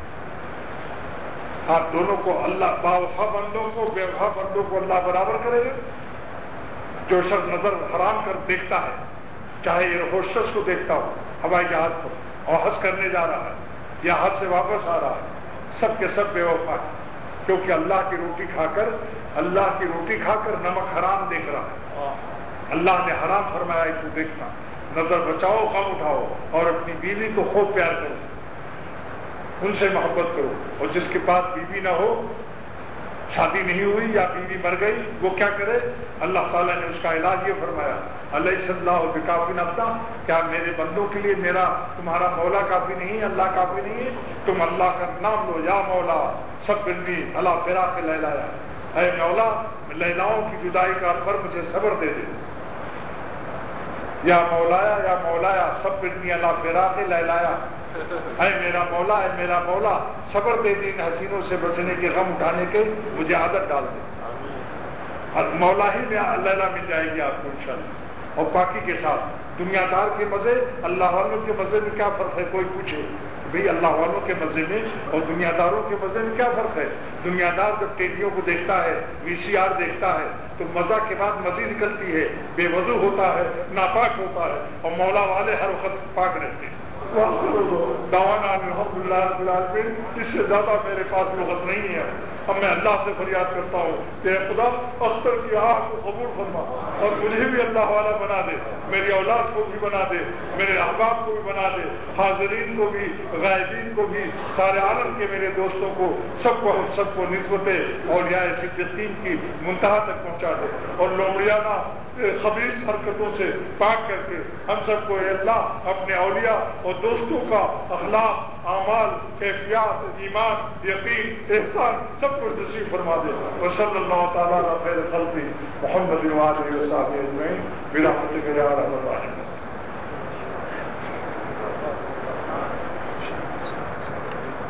[SPEAKER 1] آپ دونوں کو اللہ باوفا بندوں کو بے وفا بندوں کو اللہ برابر کرے گا۔ جو شخص نظر حرام کر دیکھتا ہے، چاہے یہ ہو شخص کو دیکھتا ہو ہوائی جہاز پر اور حج کرنے جا رہا ہے یا حج سے واپس آ رہا ہے، سب کے سب بے وفا ہے، کیونکہ اللہ کی روٹی کھا کر اللہ کی روٹی کھا کر نمک حرام دیکھ رہا ہے۔ اللہ نے حرام فرمایا ہے تو دیکھنا، نظر بچاؤ غم اٹھاؤ اور اپنی بیوی کو خوب پیار کرو، ان سے محبت کرو۔ اور جس کے پاس بیوی نہ ہو، شادی نہیں ہوئی یا بیوی مر گئی، وہ کیا کرے؟ اللہ تعالیٰ نے اس کا علاج یہ فرمایا، علیہ صلی اللہ بکافی نبتا، کیا میرے بندوں کے لیے میرا تمہارا مولا کافی نہیں ہے؟ اللہ کافی نہیں ہے؟ تم اللہ کا نام لو، یا مولا سب بندی اللہ فراق لیلایا، اے مولا لیلاؤں کی جدائی کا پر مجھے صبر دے دے، یا مولایا یا مولایا سب بندی اللہ فراق لیلایا، اے میرا مولا اے میرا مولا صبر دے دین حسینوں سے بچنے کے غم اٹھانے کے مجھے عادت ڈال دے۔ اور مولا ہی میں لیلا مل جائے گی آپ کو انشاءاللہ، اور پاکی کے ساتھ۔ دنیا دار کے مزے اللہ والوں کے مزے میں کیا فرق ہے؟ کوئی پوچھے بھئی اللہ والوں کے مزے میں اور دنیا داروں کے مزے میں کیا فرق ہے؟ دنیا دار جب ٹیڈیوں کو دیکھتا ہے، وی سی آر دیکھتا ہے تو مزہ کے بعد مزید نکلتی ہے، بے وضو ہوتا ہے، ناپاک ہوتا ہے، اور مولا والے ہر وقت پاک رہتے ہیں۔ دعوانا الحمد للہ رب العالمین، اس سے زیادہ میرے پاس لغت نہیں ہے۔ اب میں اللہ سے فریاد کرتا ہوں کہ اے خدا اختر کی آہ کو قبول فرما اور مجھے بھی اللہ والا بنا دے، میری اولاد کو بھی بنا دے، میرے احباب کو بھی بنا دے، حاضرین کو بھی، غائبین کو بھی، سارے عالم کے میرے دوستوں کو، سب کو ہم سب کو نسبت اولیاء صدیقین کی منتہا تک پہنچا دے، اور لومڑیانہ خبیث حرکتوں سے پاک کر کے ہم سب کو اے اللہ اپنے اولیاء اور دوستوں کا اخلاق، اعمال، کیفیات، ایمان، یقین، احسان سب کچھ نصیب فرما دے۔ وصلی اللہ تعالیٰ علی خیر خلقہ محمد وآلہ وصحبہ اجمعین برحمتک یا ارحم الراحمین۔